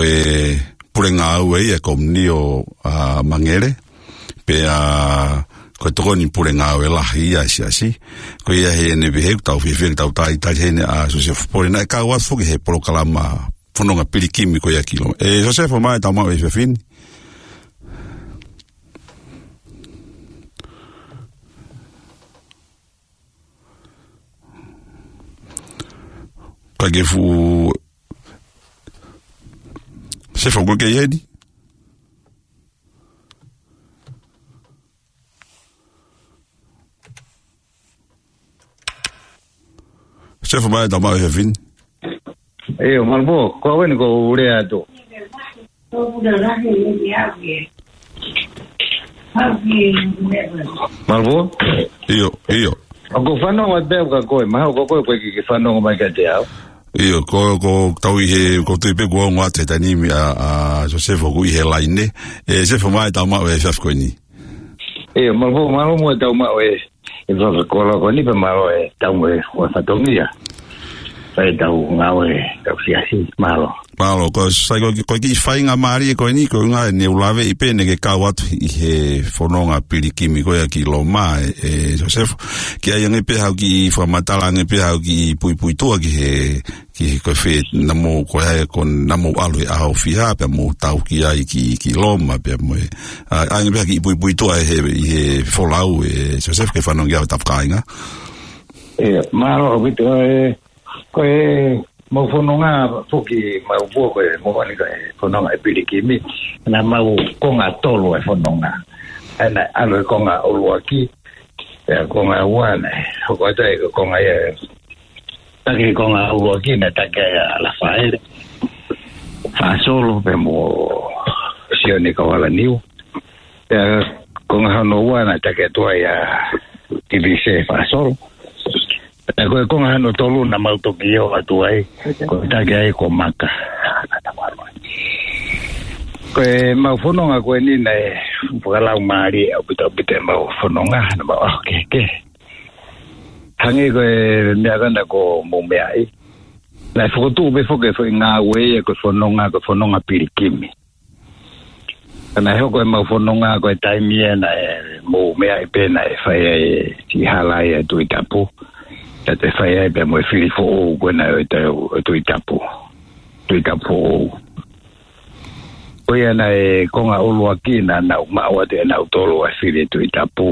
purenga we e kom nio a mangere pe a ko to ni pure nga we la ia si ko ia he ne be tau fi tau tai he ne a so se pore na ka wa fu he pro kalama fono nga pili kimiko ya kilo so se fo mai tau ma we fin ka ge fu se fo go ke yedi se fo mai tau ma we fin malbo ko wen go ure ato malbo io go fano wa be ko ma go ki fano ma ka te au io ko tau he ko te pe go ngwa te tani mi a Joseph go he line se fo mai tau ma we fa ko ni malbo mo tau ma we e va ko la ko ni pe ma we tau we wa fa to mia Pai tau ngawe tau siasi malo. Malo ko sai ko ki fainga mari ko ni ko nga ne ulave ipene ke kawat I he fononga pilikimi ko ya ki loma Joseph ki ai nge pe ha ki fa matala nge pe ha ki pui to ki ko fe namo ko ya ko namo alu a ofia pe mo tau ki ai ki loma pe mo ai nge pe ki pui to he folau Joseph ke fa non ya tapkainga malo bito koe mau fononga foki mau buo koe mo ani koe fononga pilikimi na mau konga tolo fononga ana alo konga oluaki ya konga wana ko tai konga ya taki konga oluaki na taka la faele fa solo pe mo sioni ko wala niu ya konga no wana taka to ya tibise fa solo ko konga no tolu na mautokio atu ai ko tage ai ko maka ko mau fononga ko ni nei pugala mari abita mau fononga na ba okay hangi ko me aganda ko mo me ai la foto be foke fo nga we ko fononga pilikimi na ho ko mau fononga ko time na mo me ai pena fa ti hala ya tu itapu te fai be mo fili fo o na tu itapu o ya na konga oluaki na mawa te na tolo a fili tu itapu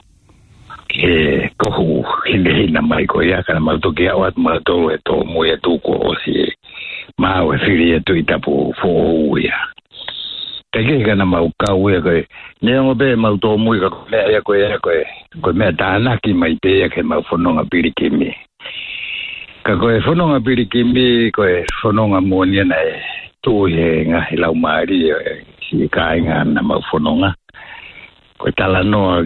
ke ko hinde na mai ko ya kana ma to ke awat ma to mo ya tu ko si ma o fili tu itapu fo o ya te ke kana ma ka we ko ne mo be ma to mo ka me ya ko me ta na ki mai te ya ke ma fononga pilikimi ka ko fononga pilikimi ko fononga mo ni na tu he nga ila mari si ka nga na ma fononga ko tala no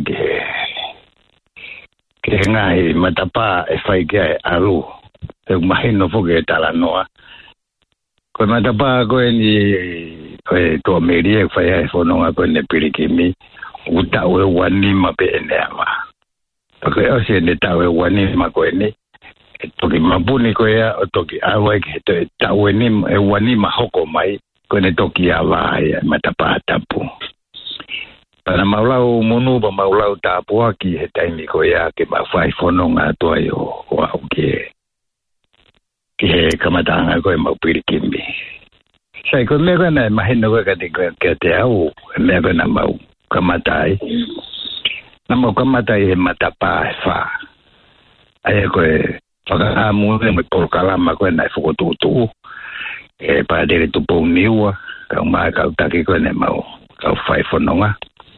ke nga matapa e fai ke alu e mahino fo ke tala no ko matapa ko ni to merie fai fononga ko ne pilikimi uta we wani mape ene ama ko o se ne ta we wani ma ko ni to ki mabuni ko ya to ki awa ke ta we ni wani ma hoko mai ko ne to ki ala ya matapa tapu para maulau monu ba maulau tapu ki he tai ni ko ya ke ma fai fononga to yo wa ke ke kamatanga ko ma pilikimi sai ko me ko na mahino ko ka te au me ko na mau kamatai e matapa fa ai ko whaka mua me polkalama koe nai whakotutu e pādere tupo niua kau maa kau taki koe ne mau kau whai whanonga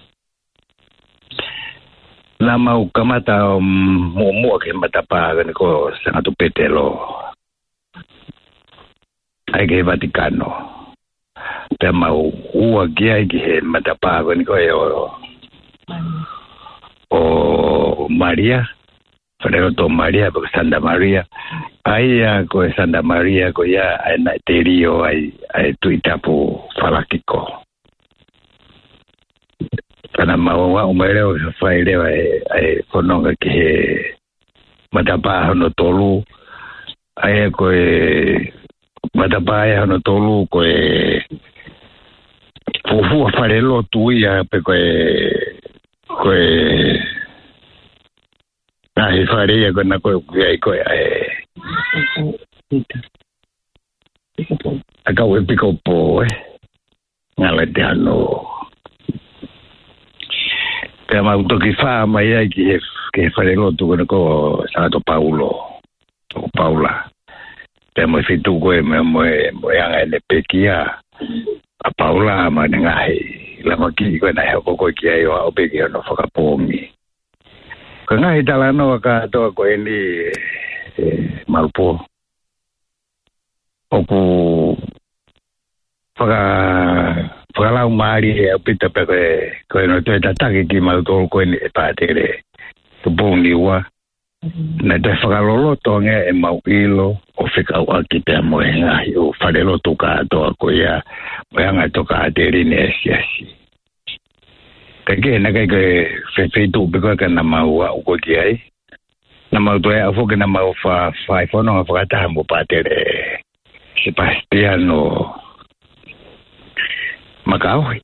la mau kamata mua ke matapa kane ko sangatu petelo ai ke Vatikano te mau ua kia ki he matapa kane koe o Maria Freo to Maria porque Santa Maria ai ko Santa Maria ko ya na terio ai tuitapu falakiko kana mawa o mereo fai le ai kononga ke matapa no tolu ai ko matapa no tolu ko fufu farelo tuia pe ko ai faria con na ko ai acabo de pico po ngale te ano te ma auto ki fa mai ai que fare lo tu ko Santo Paula te mo fitu ko mo yang ele pekia a Paula ma ngai la maki ko na ko ki ai o pekia no fakapomi kana italano ka to ko ni malpo oku para la mari e pita pe ko no te tataki ki malto ko ni patere to boniwa na te fagalolo to nge e mauilo o fika wa ki te moenga o farelo to ka to ko ya moenga to ka tere ne siasi kage na kage fe tu be ko kana maua o ko ki ai na mau toe a foke na mau fa fono fa ta mo patere Sebastiano Macau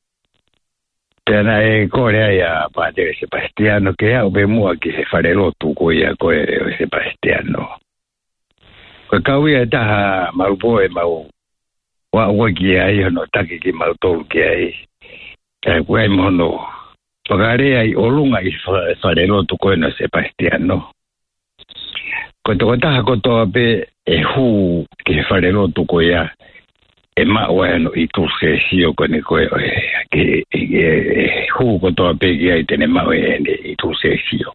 tena e Corea ya patere Sebastiano che ha be mo che se fare lo tu ko ya ko Sebastiano ko kawi ta mau boe mau wa ki ai no taki ki mau tol ki ai e ko ai mono pagare ai olunga i fare lo tu ko no Sebastiano ko to ta ko to be e hu ki fare lo tu ko ya e ma bueno i tu se sio ko ni ko ke hu ko to be ki ai tene ma i tu se sio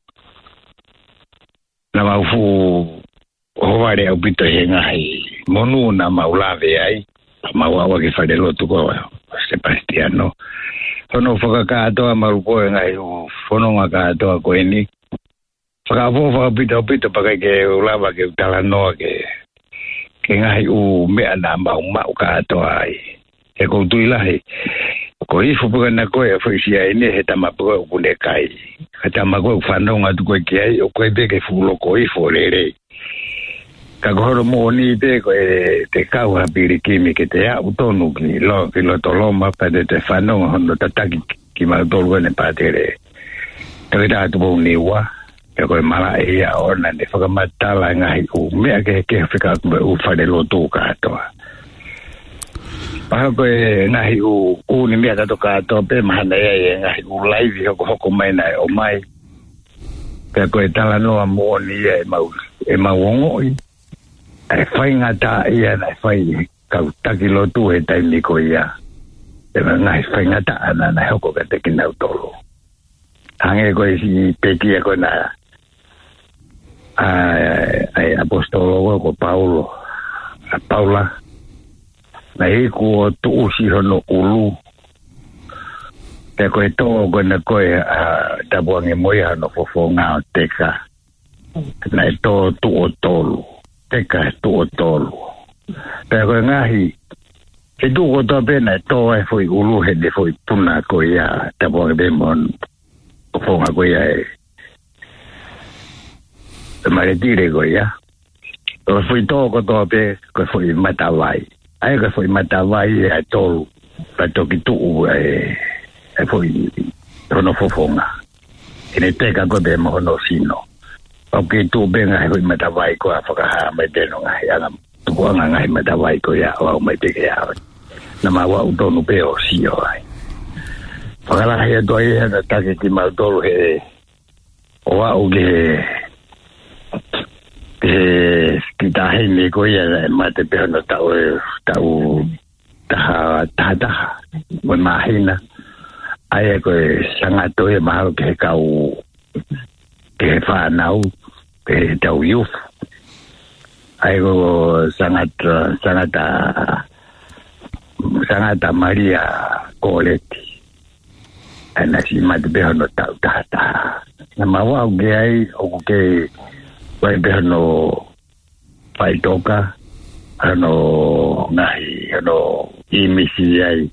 na ma fu o vare au pito henga ai monu na maulave ai maua ke fare lo tu ko Sebastiano ono foka ka to marupo ngai fono nga to ko ni foka vo pito pa ke ulava ke talano ke ngai u me ana ma ka to ai e ko tu ilahi ko i fu na ko e foi sia ni heta ma po ku ne kai heta ma ko fano nga tu ko ke ai o ko be ke fu lo ko i fo le ka goro mo ni te ko te kau ha pirikimi ke te a utonu ki lo toloma pa de te fano hono tataki ki ma tolu ne patere te da tu ni wa e ko mala e a ona ne fa ma tala nga hi u me ke fika u fa de lo tu ka to pa ko na hi u ni me ta to ka to pe ma na e nga hi u live ko mai na o mai ke ko tala no mo ni e ma wongo ai fai ngata ia na fai ka taki lo tu e tai ni ko ia e ngai fai ngata ana na hoko ka te kina tolo hange ko si peti ko na ai apostolo ko Paula na e ko tu si hono ulu te ko to ko na ko ta buange moia no fofo nga teka na to tu o tolo teka tu tolu pero ngahi e tu ko to pena to e foi ulu he de foi puna ko ya ta bo be mon fo nga ko ya e mare dire ko ya o foi to ko to pe ko foi matawai ai ko foi matawai e tolu pa to ki tu e foi no fo nga ene teka ko be mo no sino okay tu benga ho matawai ko afaka ha mai de no ngai anga tu ko ngai matawai ko ya wa mai te ya na ma wa uto no pe o si o ai pakala ha do ai na ta ke ma do he o wa o ge ki ta he ni ko ya ma te pe no ta o mo ma hina ai ko sanga to e ma ke ka o ke fa nau ke tau youth ai go sangata Maria Coletti ana si mat be no tau tata na mawa ge ai o ke vai be no pai toka ano nai ano imisi ai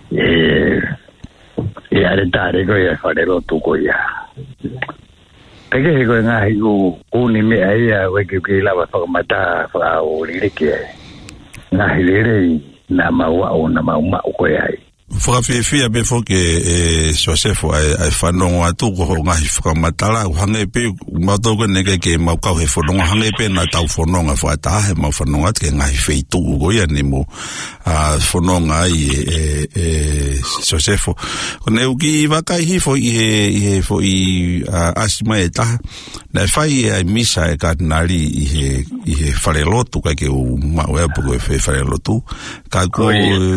e aretare ko ya fare lo tu ko ya pege ko nga hi u ni me ai we ke la ba fa mata fa o ri ke nga hi le na ma wa o na ma ko ai fa fe be fo ke Joseph ai fa no wa tu ko nga hi fa mata la hange pe ma to ko ne ke ma ka he fo no hange pe na tau fo no nga fa ta he ma fo no ke nga hi fe tu go ya ni mo fo no nga Joseph ne u ki va ka hi fo asma eta na fai ai misa e cardinali i fare lotu ka ke u ma we po fe fare lotu ka ko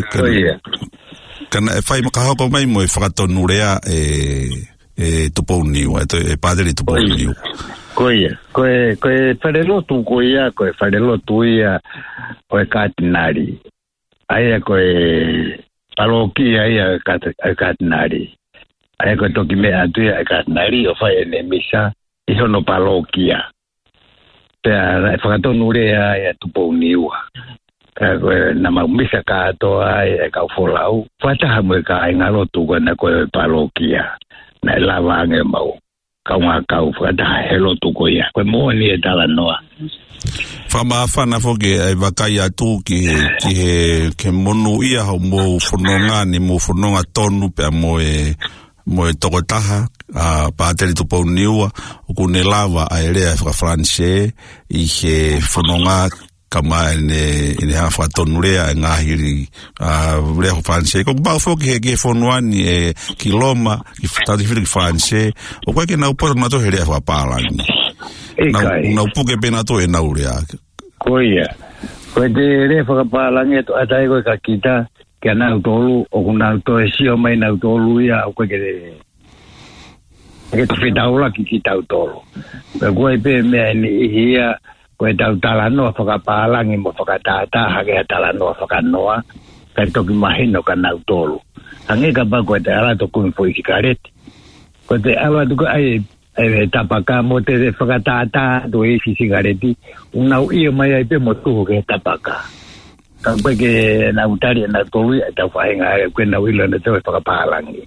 kana fai ma ka ko mai mo fa to nurea tuponi wa e padre tuponi ko fare lotu ko fare lotu ia o cardinali ai ko parokia ia cardinali ai ko to ki me atu ia cardinali o fai ne misa iso no parokia pea whakato nurea ia tuponi ua na maumisa katoa e ka folau fata hamwe ka ingalo tuga na ko parokia na lava nge mau kaunga kau whakataha he lotu ko ia. Koe mōni e tala noa. Whamawhana whoke ai wakai atu ki he monu ia hau mō whanonga ni mō whanonga tonu pia mo e tokotaha pāteri tupau niua o kune lawa a ere a whakafranse i he whanonga kama ine ha whatonu rea e ngāhiri rea ho franse ko bau whoke he whanuani e ki Loma ki whatatiwhiri ki franse o koe ke nau pora nato he rea whapālangi nau puke pena to e nau rea koia koe te rea whakapālangi e to atai koe ka kita kia nau tolu o kunau to e sio mai nau tolu ia o koe ke to whitaula ki tau tolu koe pe mea ni ihia koe tau talanoa whakapālangi mo whakatātaha kea talanoa whakanoa kai toki mahino ka nau tolu hangi ka pa koe te alato kumi fo i kareti koe te alatu ko ai tapaka mo te whakatātaha to e si sigareti unau ia mai ai pe mo tuho ke tapaka koe ke nau tari e nau tolu e tau whahenga e koe nau ilo na te whakapālangi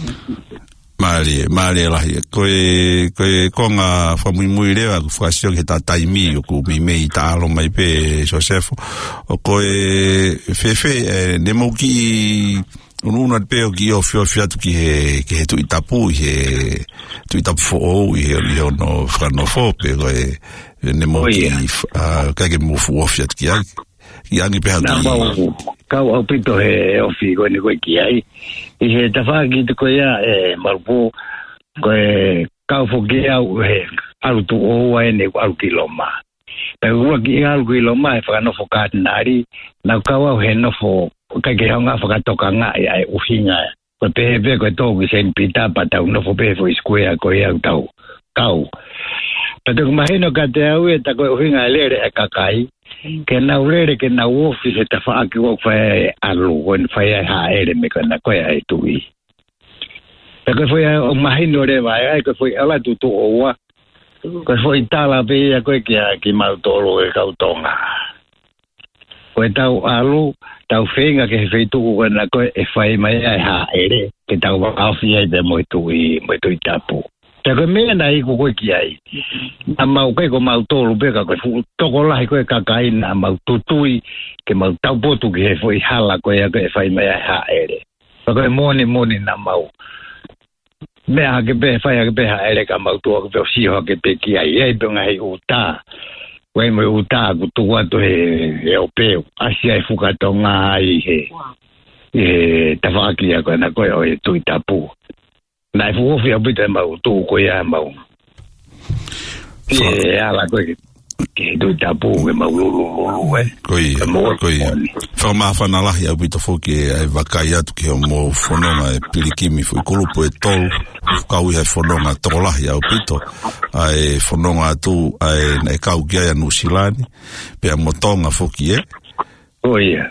Mare lahi koe konga whamui rewa whakasio ki ta taimi o ku mei ta alo mai pe Josefo o koe fefe ne mo ki ununa pe o ki o fiatu ki he tu itapu he tu itapu fo o he no franofo pe koe ne mo ki kage mo fu fiatu ki angi pe hatu kau au pito he ofi koe ni koe ki ai i he tawhaki te koe ia marupo koe kau whoki au he alu tu oua e ne alu ki Loma pe ua ki alu ki Loma e whakanofo kātinari nau kau au he nofo kai ke hao ngā whakatoka ngā i ai uhinga koe pehe koe tōku sen pita pa tau nofo pehe fo iskuea koe au tau kau pe tuku mahino ka te au e ta koe uhinga e lere e kakai ke nau rere ke nau ofi se ta whaaki wak whai alu koe whai ai ha ere me kana koe ai tui pe koe whai o mahino re vai ai koe whai ala tu tu oua koe whai tala pe ia koe ki mautoro e kautonga koe tau alu tau whenga ke he whaituku koe na koe e whai mai ai ha ere ke tau wakawhi ai pe moi tui tapu te koe mea na iku koe ki ai a mau koe ko mau tolu peka koe toko lahi koe kakai na mau tutui ke mau taupotu ki he fwoi hala koe a koe whai mea ha ere pa koe moni na mau mea hake pe whai hake pe ha ere ka mau tua ke peo siho hake pe ki ai ei pe ngai uta koe mo uta ku tua to he o peo asia e whukatonga ai he tawhaki a koe na koe o e tui tapu nai fuofi a bita mau tu ko ia mau ala ko ke do tapu ke mau lulu koi fa ma fa na la ia bita fo ke ai vakai atu ke mo fononga e pilikimi foi kulupo e tol ka u he fononga tola ia bito ai fononga tu ai na ka u ia no silani pe motonga fo ki e koia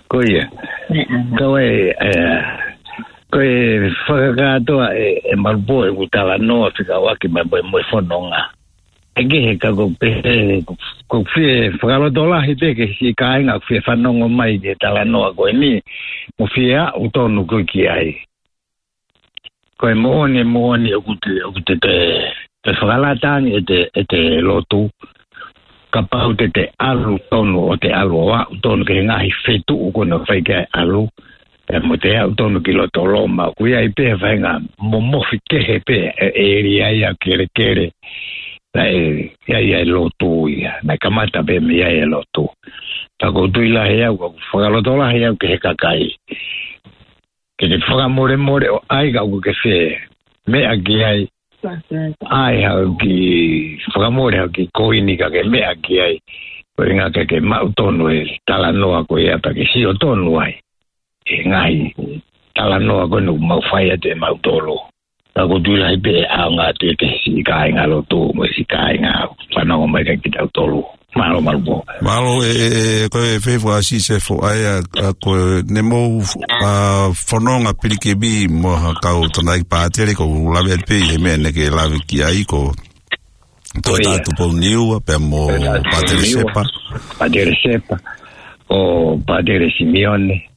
koe whakakatoa e marupo e utala noa whika waki mai mo whanonga. Ege he ka ko whie whakarotolahi peke si kāinga whie whanonga mai ke tala noa koe ni mo whia utonu koe ki ai. Koe mooni o kute te whakalatangi e te lotu ka pau te alu tonu o te alu wa utonu ke ngahi whetu ukona whaike alu e mo te au tonu ki loto Loma kuia i pe whainga mo mofi kehe pe e ria ia kere na ia lotu ia na kamata pe me ia lotu ta ko tui la ia ko whakaloto la ia ke he kakai ke te whakamore o ai ka ko ke whe me aki ai hau ki whakamore hau ki koini ka ke me aki ai ko inga ke mau tonu e tala noa ko ia pa ke si o tonu ai ngai tala noa kono mau whai te mau tolo ta ko tui lai pe a ngā te si kai ngā loto mo si kai ngā whanau mai ki tau tolo malo koe whewha si se fo ai ko ne mo whanonga pirikebi mo kau tonai pātere ko lawe pe he mene ke lawe ki ai ko to tatu po niua pe mo Padre Sepa o Padre Simeone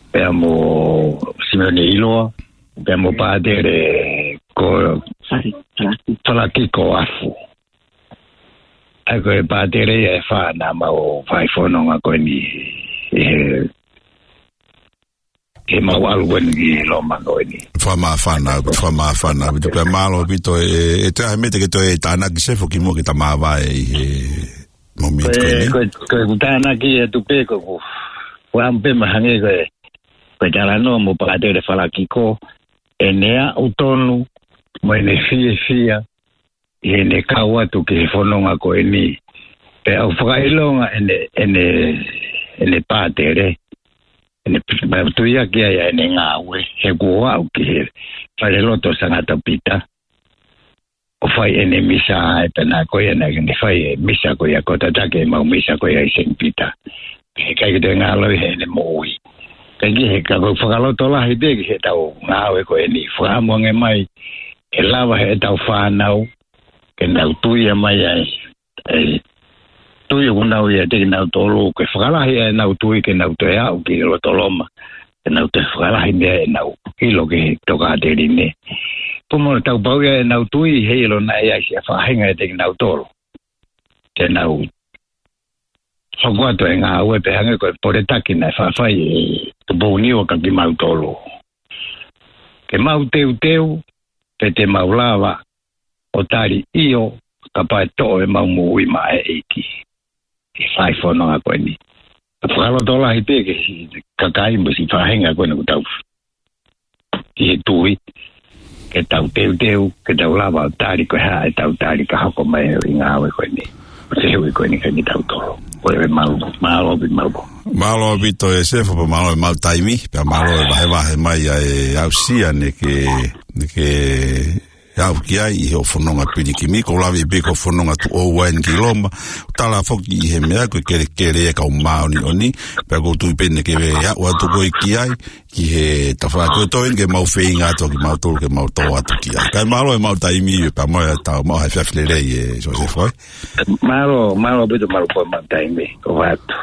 Simeone Iloa, abbiamo padre Tala kiko afu. Ako e pātere e whāna mau whai whanonga koe ni e mau aluwen ki loma koe ni. Whamawhana, bitu koe malo bito e te ahe mete ke to e tānaki sefo ki mo ki ta māwai e momit koe ni. Koe tānaki e tupe ko ku whampe mahange koe tala no mo pātere whala kiko e nea utonu mo ene fia e ne kaua tu ke whanonga koe ni. Pe au whakailonga ene pātere. Ene tuia kia ia ene ngāwe. He kua au ki he whare loto sangata pita. O whai ene misa e pena koe ene whai misa koe a kota take mau misa koe a isen pita. He kai kito ngāloi he ene moui. Kai ki he kako whakaloto lahi teki he tau ngāwe koe ni. Whahamuange mai e lawa he tau whanau. Ke nau tuia mai ai tuia kunau ia teki nau tolu ke whakalahi e nau tui ke nau te au ki lo toloma ke nau te whakalahi mea e nau hilo ke toka te rine pumo tau pau ia e nau tui heilo na e aisi a whahinga e teki nau tolu ke nau whakuato e ngā ue pe hange koe pore taki na whawhai e tu pou niwa ka ki mau tolu ke mau teu pe te mau lava o tari io ka pae toa e mau mui ma e eiki. E whai whanonga koe ni. Ka whakaloto lahi peke ka kaimbo si whahenga koe na kutau. Ki he tui. Ke tau teu, ke tau lava o tari koe haa e tau tari ka hoko mai i ngāwe koe ni. O te hewi koe ni ka ni tau toro. Koe e maalobi malbo. Maalobi to e sefo pa maalobi mal taimi. Pea maalobi wahe mai e au sia ne ke au ki ai i he o whanonga pirikimi, ko lawi e ko whanonga tu o wain ki loma, tala whoki i he mea, koe kere e kau maoni oni, pia ko tui pene ke wea ua tu koe ki ai, ki he tawha koe toin ke mau whei ngātua ki mau tolu ke mau tō atu ki ai. Kai malo e mau taimi i pia moe tau mau hai whiawhile rei e so se whoi? Malo bito malo koe mau taimi, ko watu.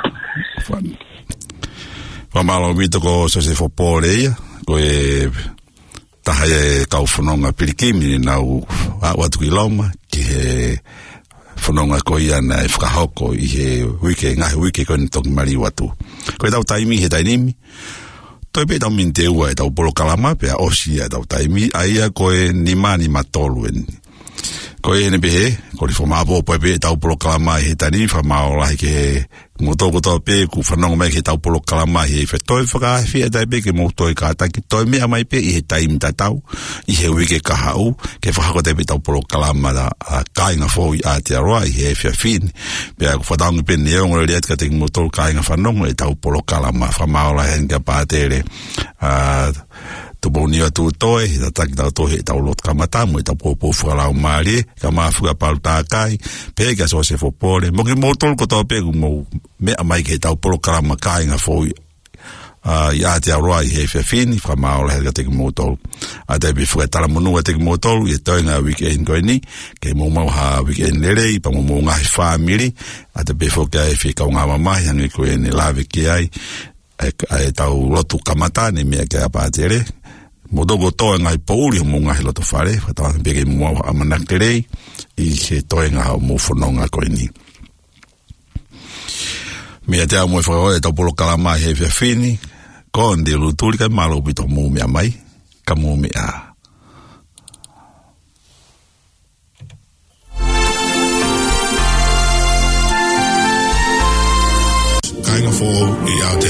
Malo bito ko so se whopo reia, koe taha e kau whanonga pirikimi nau watu ki lauma ki he whanonga ko ia na e whakahoko i he wike, ngahe wike koe ni toki mari watu. Koe tau taimi he tainimi, toi pe tau min te ua e tau polo kalama, pea osi e tau taimi, aia koe ni mani matolu e ni. Koe ene pehe, ko li whamaapo poe pe tau polo kalama i he tainimi, whamao lahi ke he ngotoko tau pe ku whanonga mai ke tau polo kalama i he whetoi whakaahi e tai pe ke mōtoi kātaki, toi mea mai pe i he taimi tatau, i he wike kahau, ke whakako te pe tau polo kalama da kāinga fōi Aotearoa i he whiawhini, pea ku whataungi pe ni eongo le atka te ngotoro kāinga whanonga i tau polo kalama, whamao lahi henga pātere, tu boni atu toe ta taki ta toe ta lot kamatamu ta popo fala o mari ka mafuga palta kai pe ka so se fo pole mo ki motol ko to pe mo me mai ke ta polo krama kai nga fo ya te aroi he fini fra maul he te motol a te bi fuga ta monu te motol e to nga weekend ko ni ke mo ha weekend lere pa mo nga family a te be fo ka e fi ka nga mama ya ni ko ni lave ki ai e tau lotu kamatane mea ke apatere modogo toa ngai pauri mo ngai loto fare fata pege mo amanakere i he toa nga mo fononga ko ni mea te amo fo e tau polo kalama he fini kon de lutuli ka malo bito mo mea mai ka mo mea Kainga fo i Aotearoa